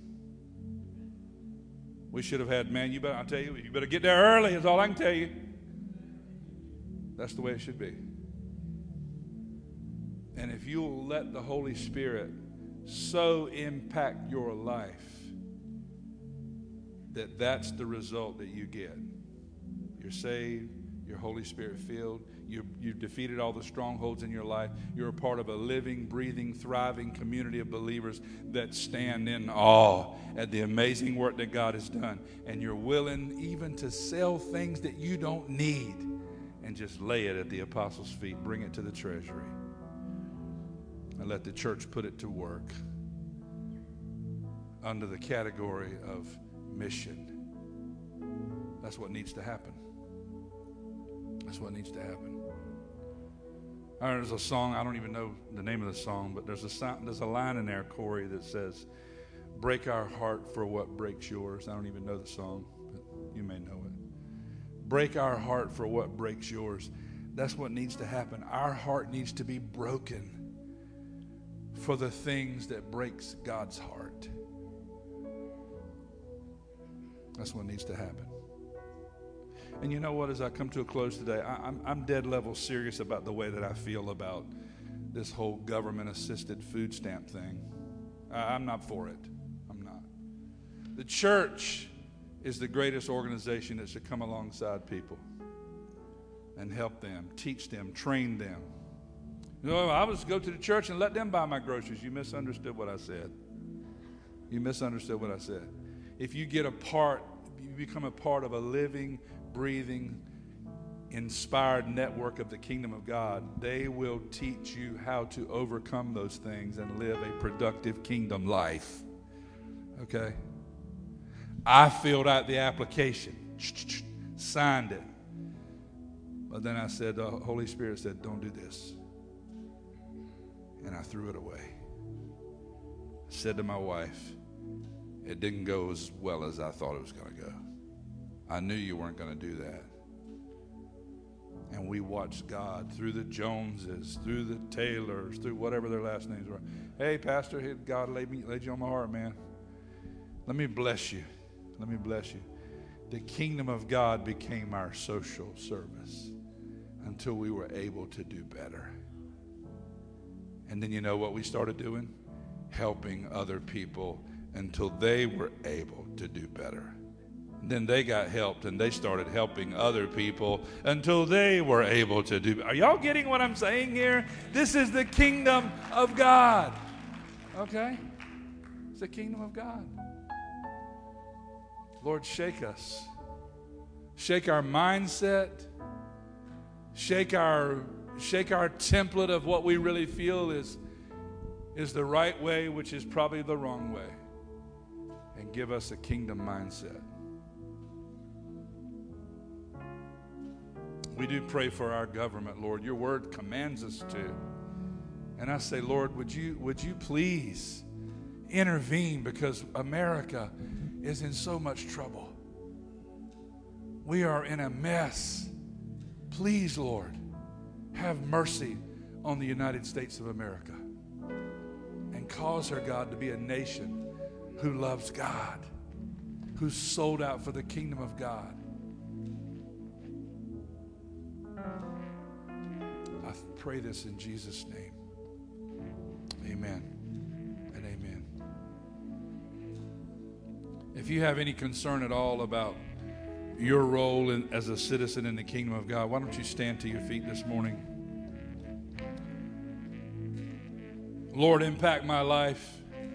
We should have had, man, you better, I'll tell you, you better get there early is all I can tell you. That's the way it should be. And if you'll let the Holy Spirit so impact your life that that's the result that you get. You're saved, you're Holy Spirit filled, you, you've defeated all the strongholds in your life, you're a part of a living, breathing, thriving community of believers that stand in awe at the amazing work that God has done. And you're willing even to sell things that you don't need and just lay it at the apostles' feet, bring it to the treasury, and let the church put it to work under the category of mission. That's what needs to happen. That's what needs to happen. All right, there's a song, I don't even know the name of the song, but there's a sound, there's a line in there, Corey, that says, break our heart for what breaks yours. I don't even know the song, but you may know it. Break our heart for what breaks yours. That's what needs to happen. Our heart needs to be broken for the things that breaks God's heart. That's what needs to happen. And you know what, as I come to a close today, I, I'm, I'm dead level serious about the way that I feel about this whole government-assisted food stamp thing. I, I'm not for it. I'm not. The church is the greatest organization that should come alongside people and help them, teach them, train them. You know, I was go to the church and let them buy my groceries. You misunderstood what I said. You misunderstood what I said. If you get a part, you become a part of a living, breathing, inspired network of the kingdom of God, they will teach you how to overcome those things and live a productive kingdom life. Okay? I filled out the application. signed it. But then I said, the Holy Spirit said, don't do this. And I threw it away. I said to my wife, it didn't go as well as I thought it was going to go. I knew you weren't going to do that. And we watched God through the Joneses, through the Taylors, through whatever their last names were. Hey, Pastor, God laid, me, laid you on my heart, man. Let me bless you. Let me bless you. The kingdom of God became our social service until we were able to do better. And then you know what we started doing? Helping other people until they were able to do better. Then they got helped and they started helping other people until they were able to do. Are y'all getting what I'm saying here? This is the kingdom of God. Okay? It's the kingdom of God. Lord, shake us. Shake our mindset. Shake our shake our template of what we really feel is, is the right way, which is probably the wrong way. And give us a kingdom mindset. We do pray for our government, Lord. Your word commands us to. And I say, Lord, would you, would you please intervene, because America is in so much trouble. We are in a mess. Please, Lord, have mercy on the United States of America and cause her, God, to be a nation who loves God, who's sold out for the kingdom of God. I pray this in Jesus' name. Amen and amen. If you have any concern at all about your role in, as a citizen in the kingdom of God, why don't you stand to your feet this morning? Lord, impact my life.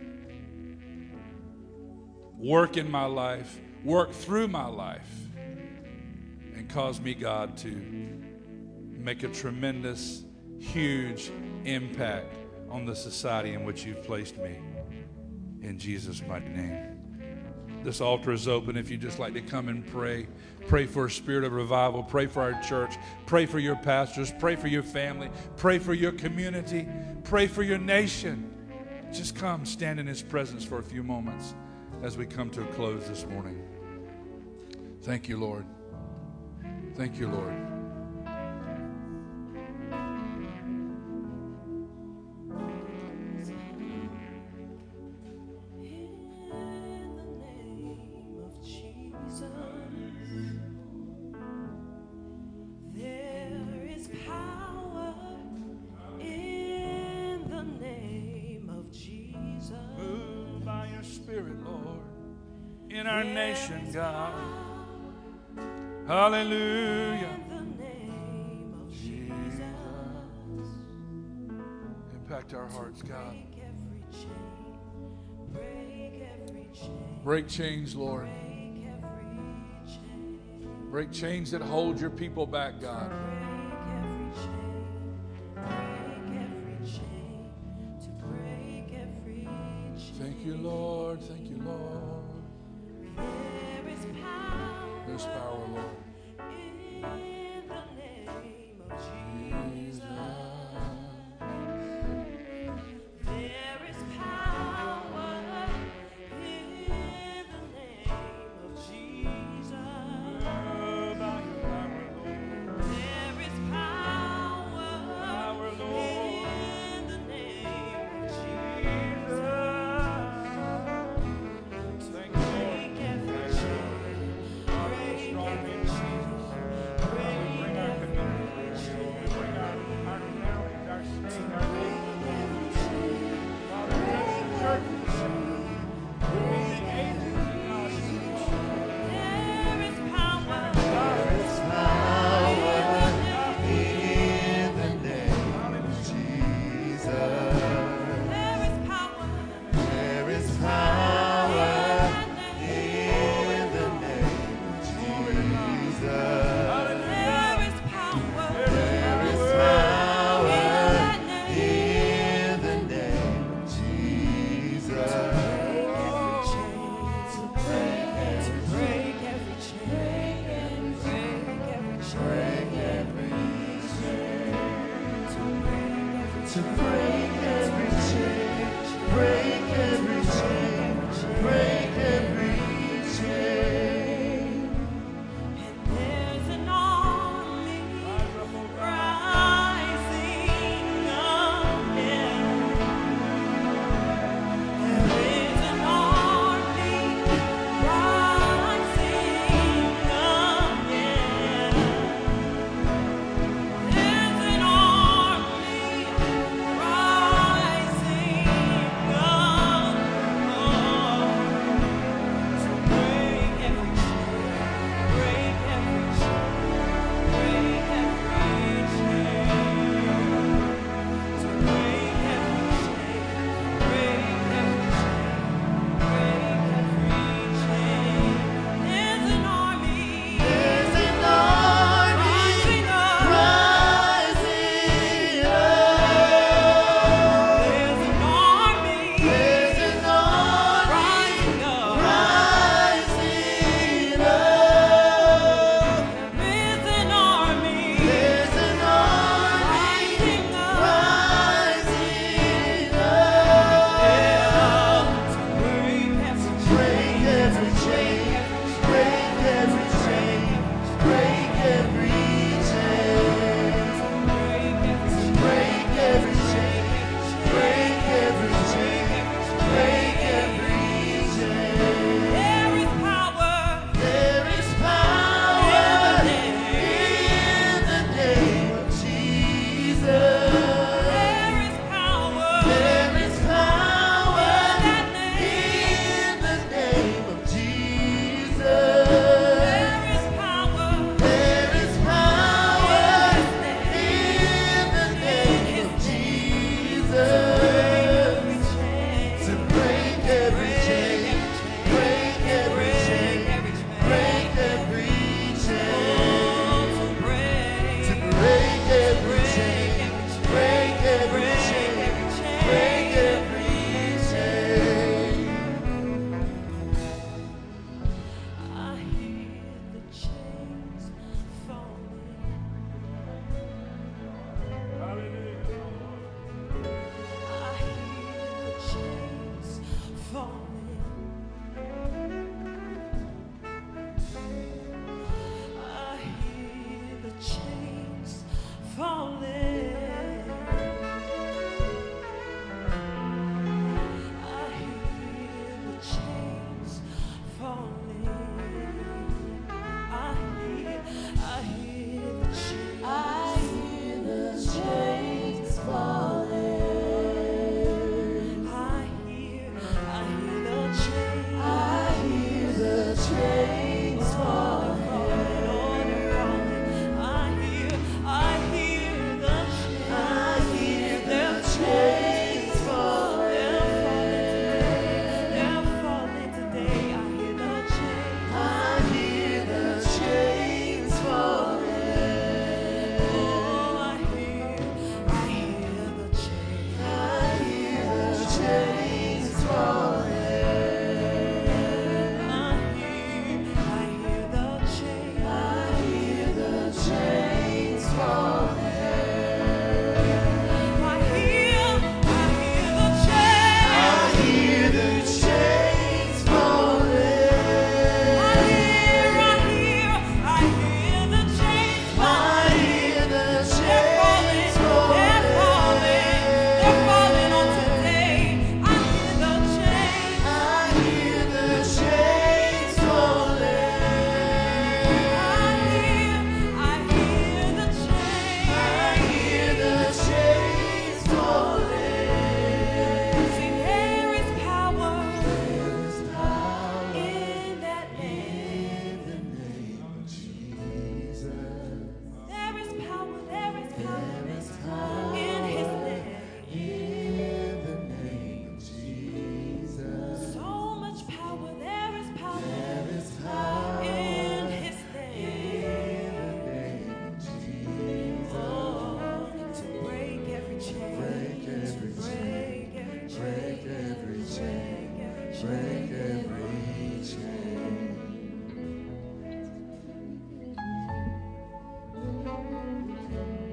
Work in my life. Work through my life. And cause me, God, to make a tremendous, huge impact on the society in which you've placed me. In Jesus' mighty name. This altar is open if you'd just like to come and pray. Pray for a spirit of revival. Pray for our church. Pray for your pastors. Pray for your family. Pray for your community. Pray for your nation. Just come stand in his presence for a few moments as we come to a close this morning. Thank you, Lord. Thank you, Lord. In our nation, God. Hallelujah. Jesus. Impact our hearts, God. Break chains, Lord. Break chains that hold your people back, God. Thank you, Lord. Thank you, Lord. There's power, Lord. In the name of Jesus. There is power in the name of Jesus. There is power, power, Lord, in the name of Jesus. Thank you, Lord. Break every chain. to break every chain, break every chain, break every chain. And there's an army rising up, yeah. There is an army rising up, yeah. There's an army rising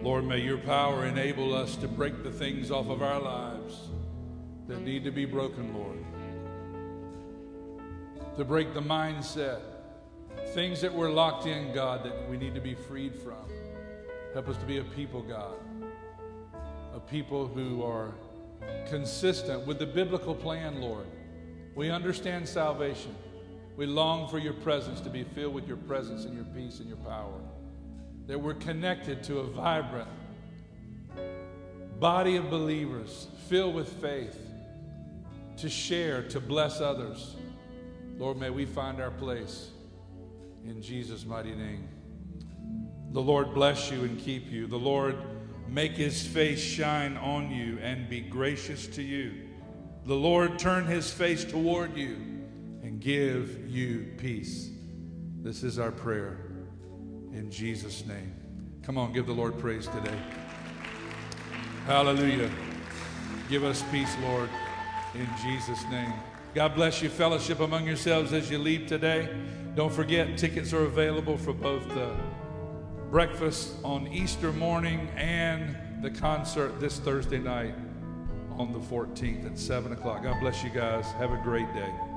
Lord, may your power enable us to break the things off of our lives that need to be broken, Lord. To break the mindset, things that we're locked in, God, that we need to be freed from. Help us to be a people, God, a people who are consistent with the biblical plan, Lord. We understand salvation. We long for your presence, to be filled with your presence and your peace and your power. That we're connected to a vibrant body of believers filled with faith to share, to bless others. Lord, may we find our place in Jesus' mighty name. The Lord bless you and keep you. The Lord make his face shine on you and be gracious to you. The Lord turn his face toward you and give you peace. This is our prayer in Jesus' name. Come on, give the Lord praise today. Hallelujah. Give us peace, Lord, in Jesus' name. God bless you. Fellowship among yourselves as you leave today. Don't forget, tickets are available for both the breakfast on Easter morning and the concert this Thursday night on the fourteenth at seven o'clock. God bless you guys. Have a great day.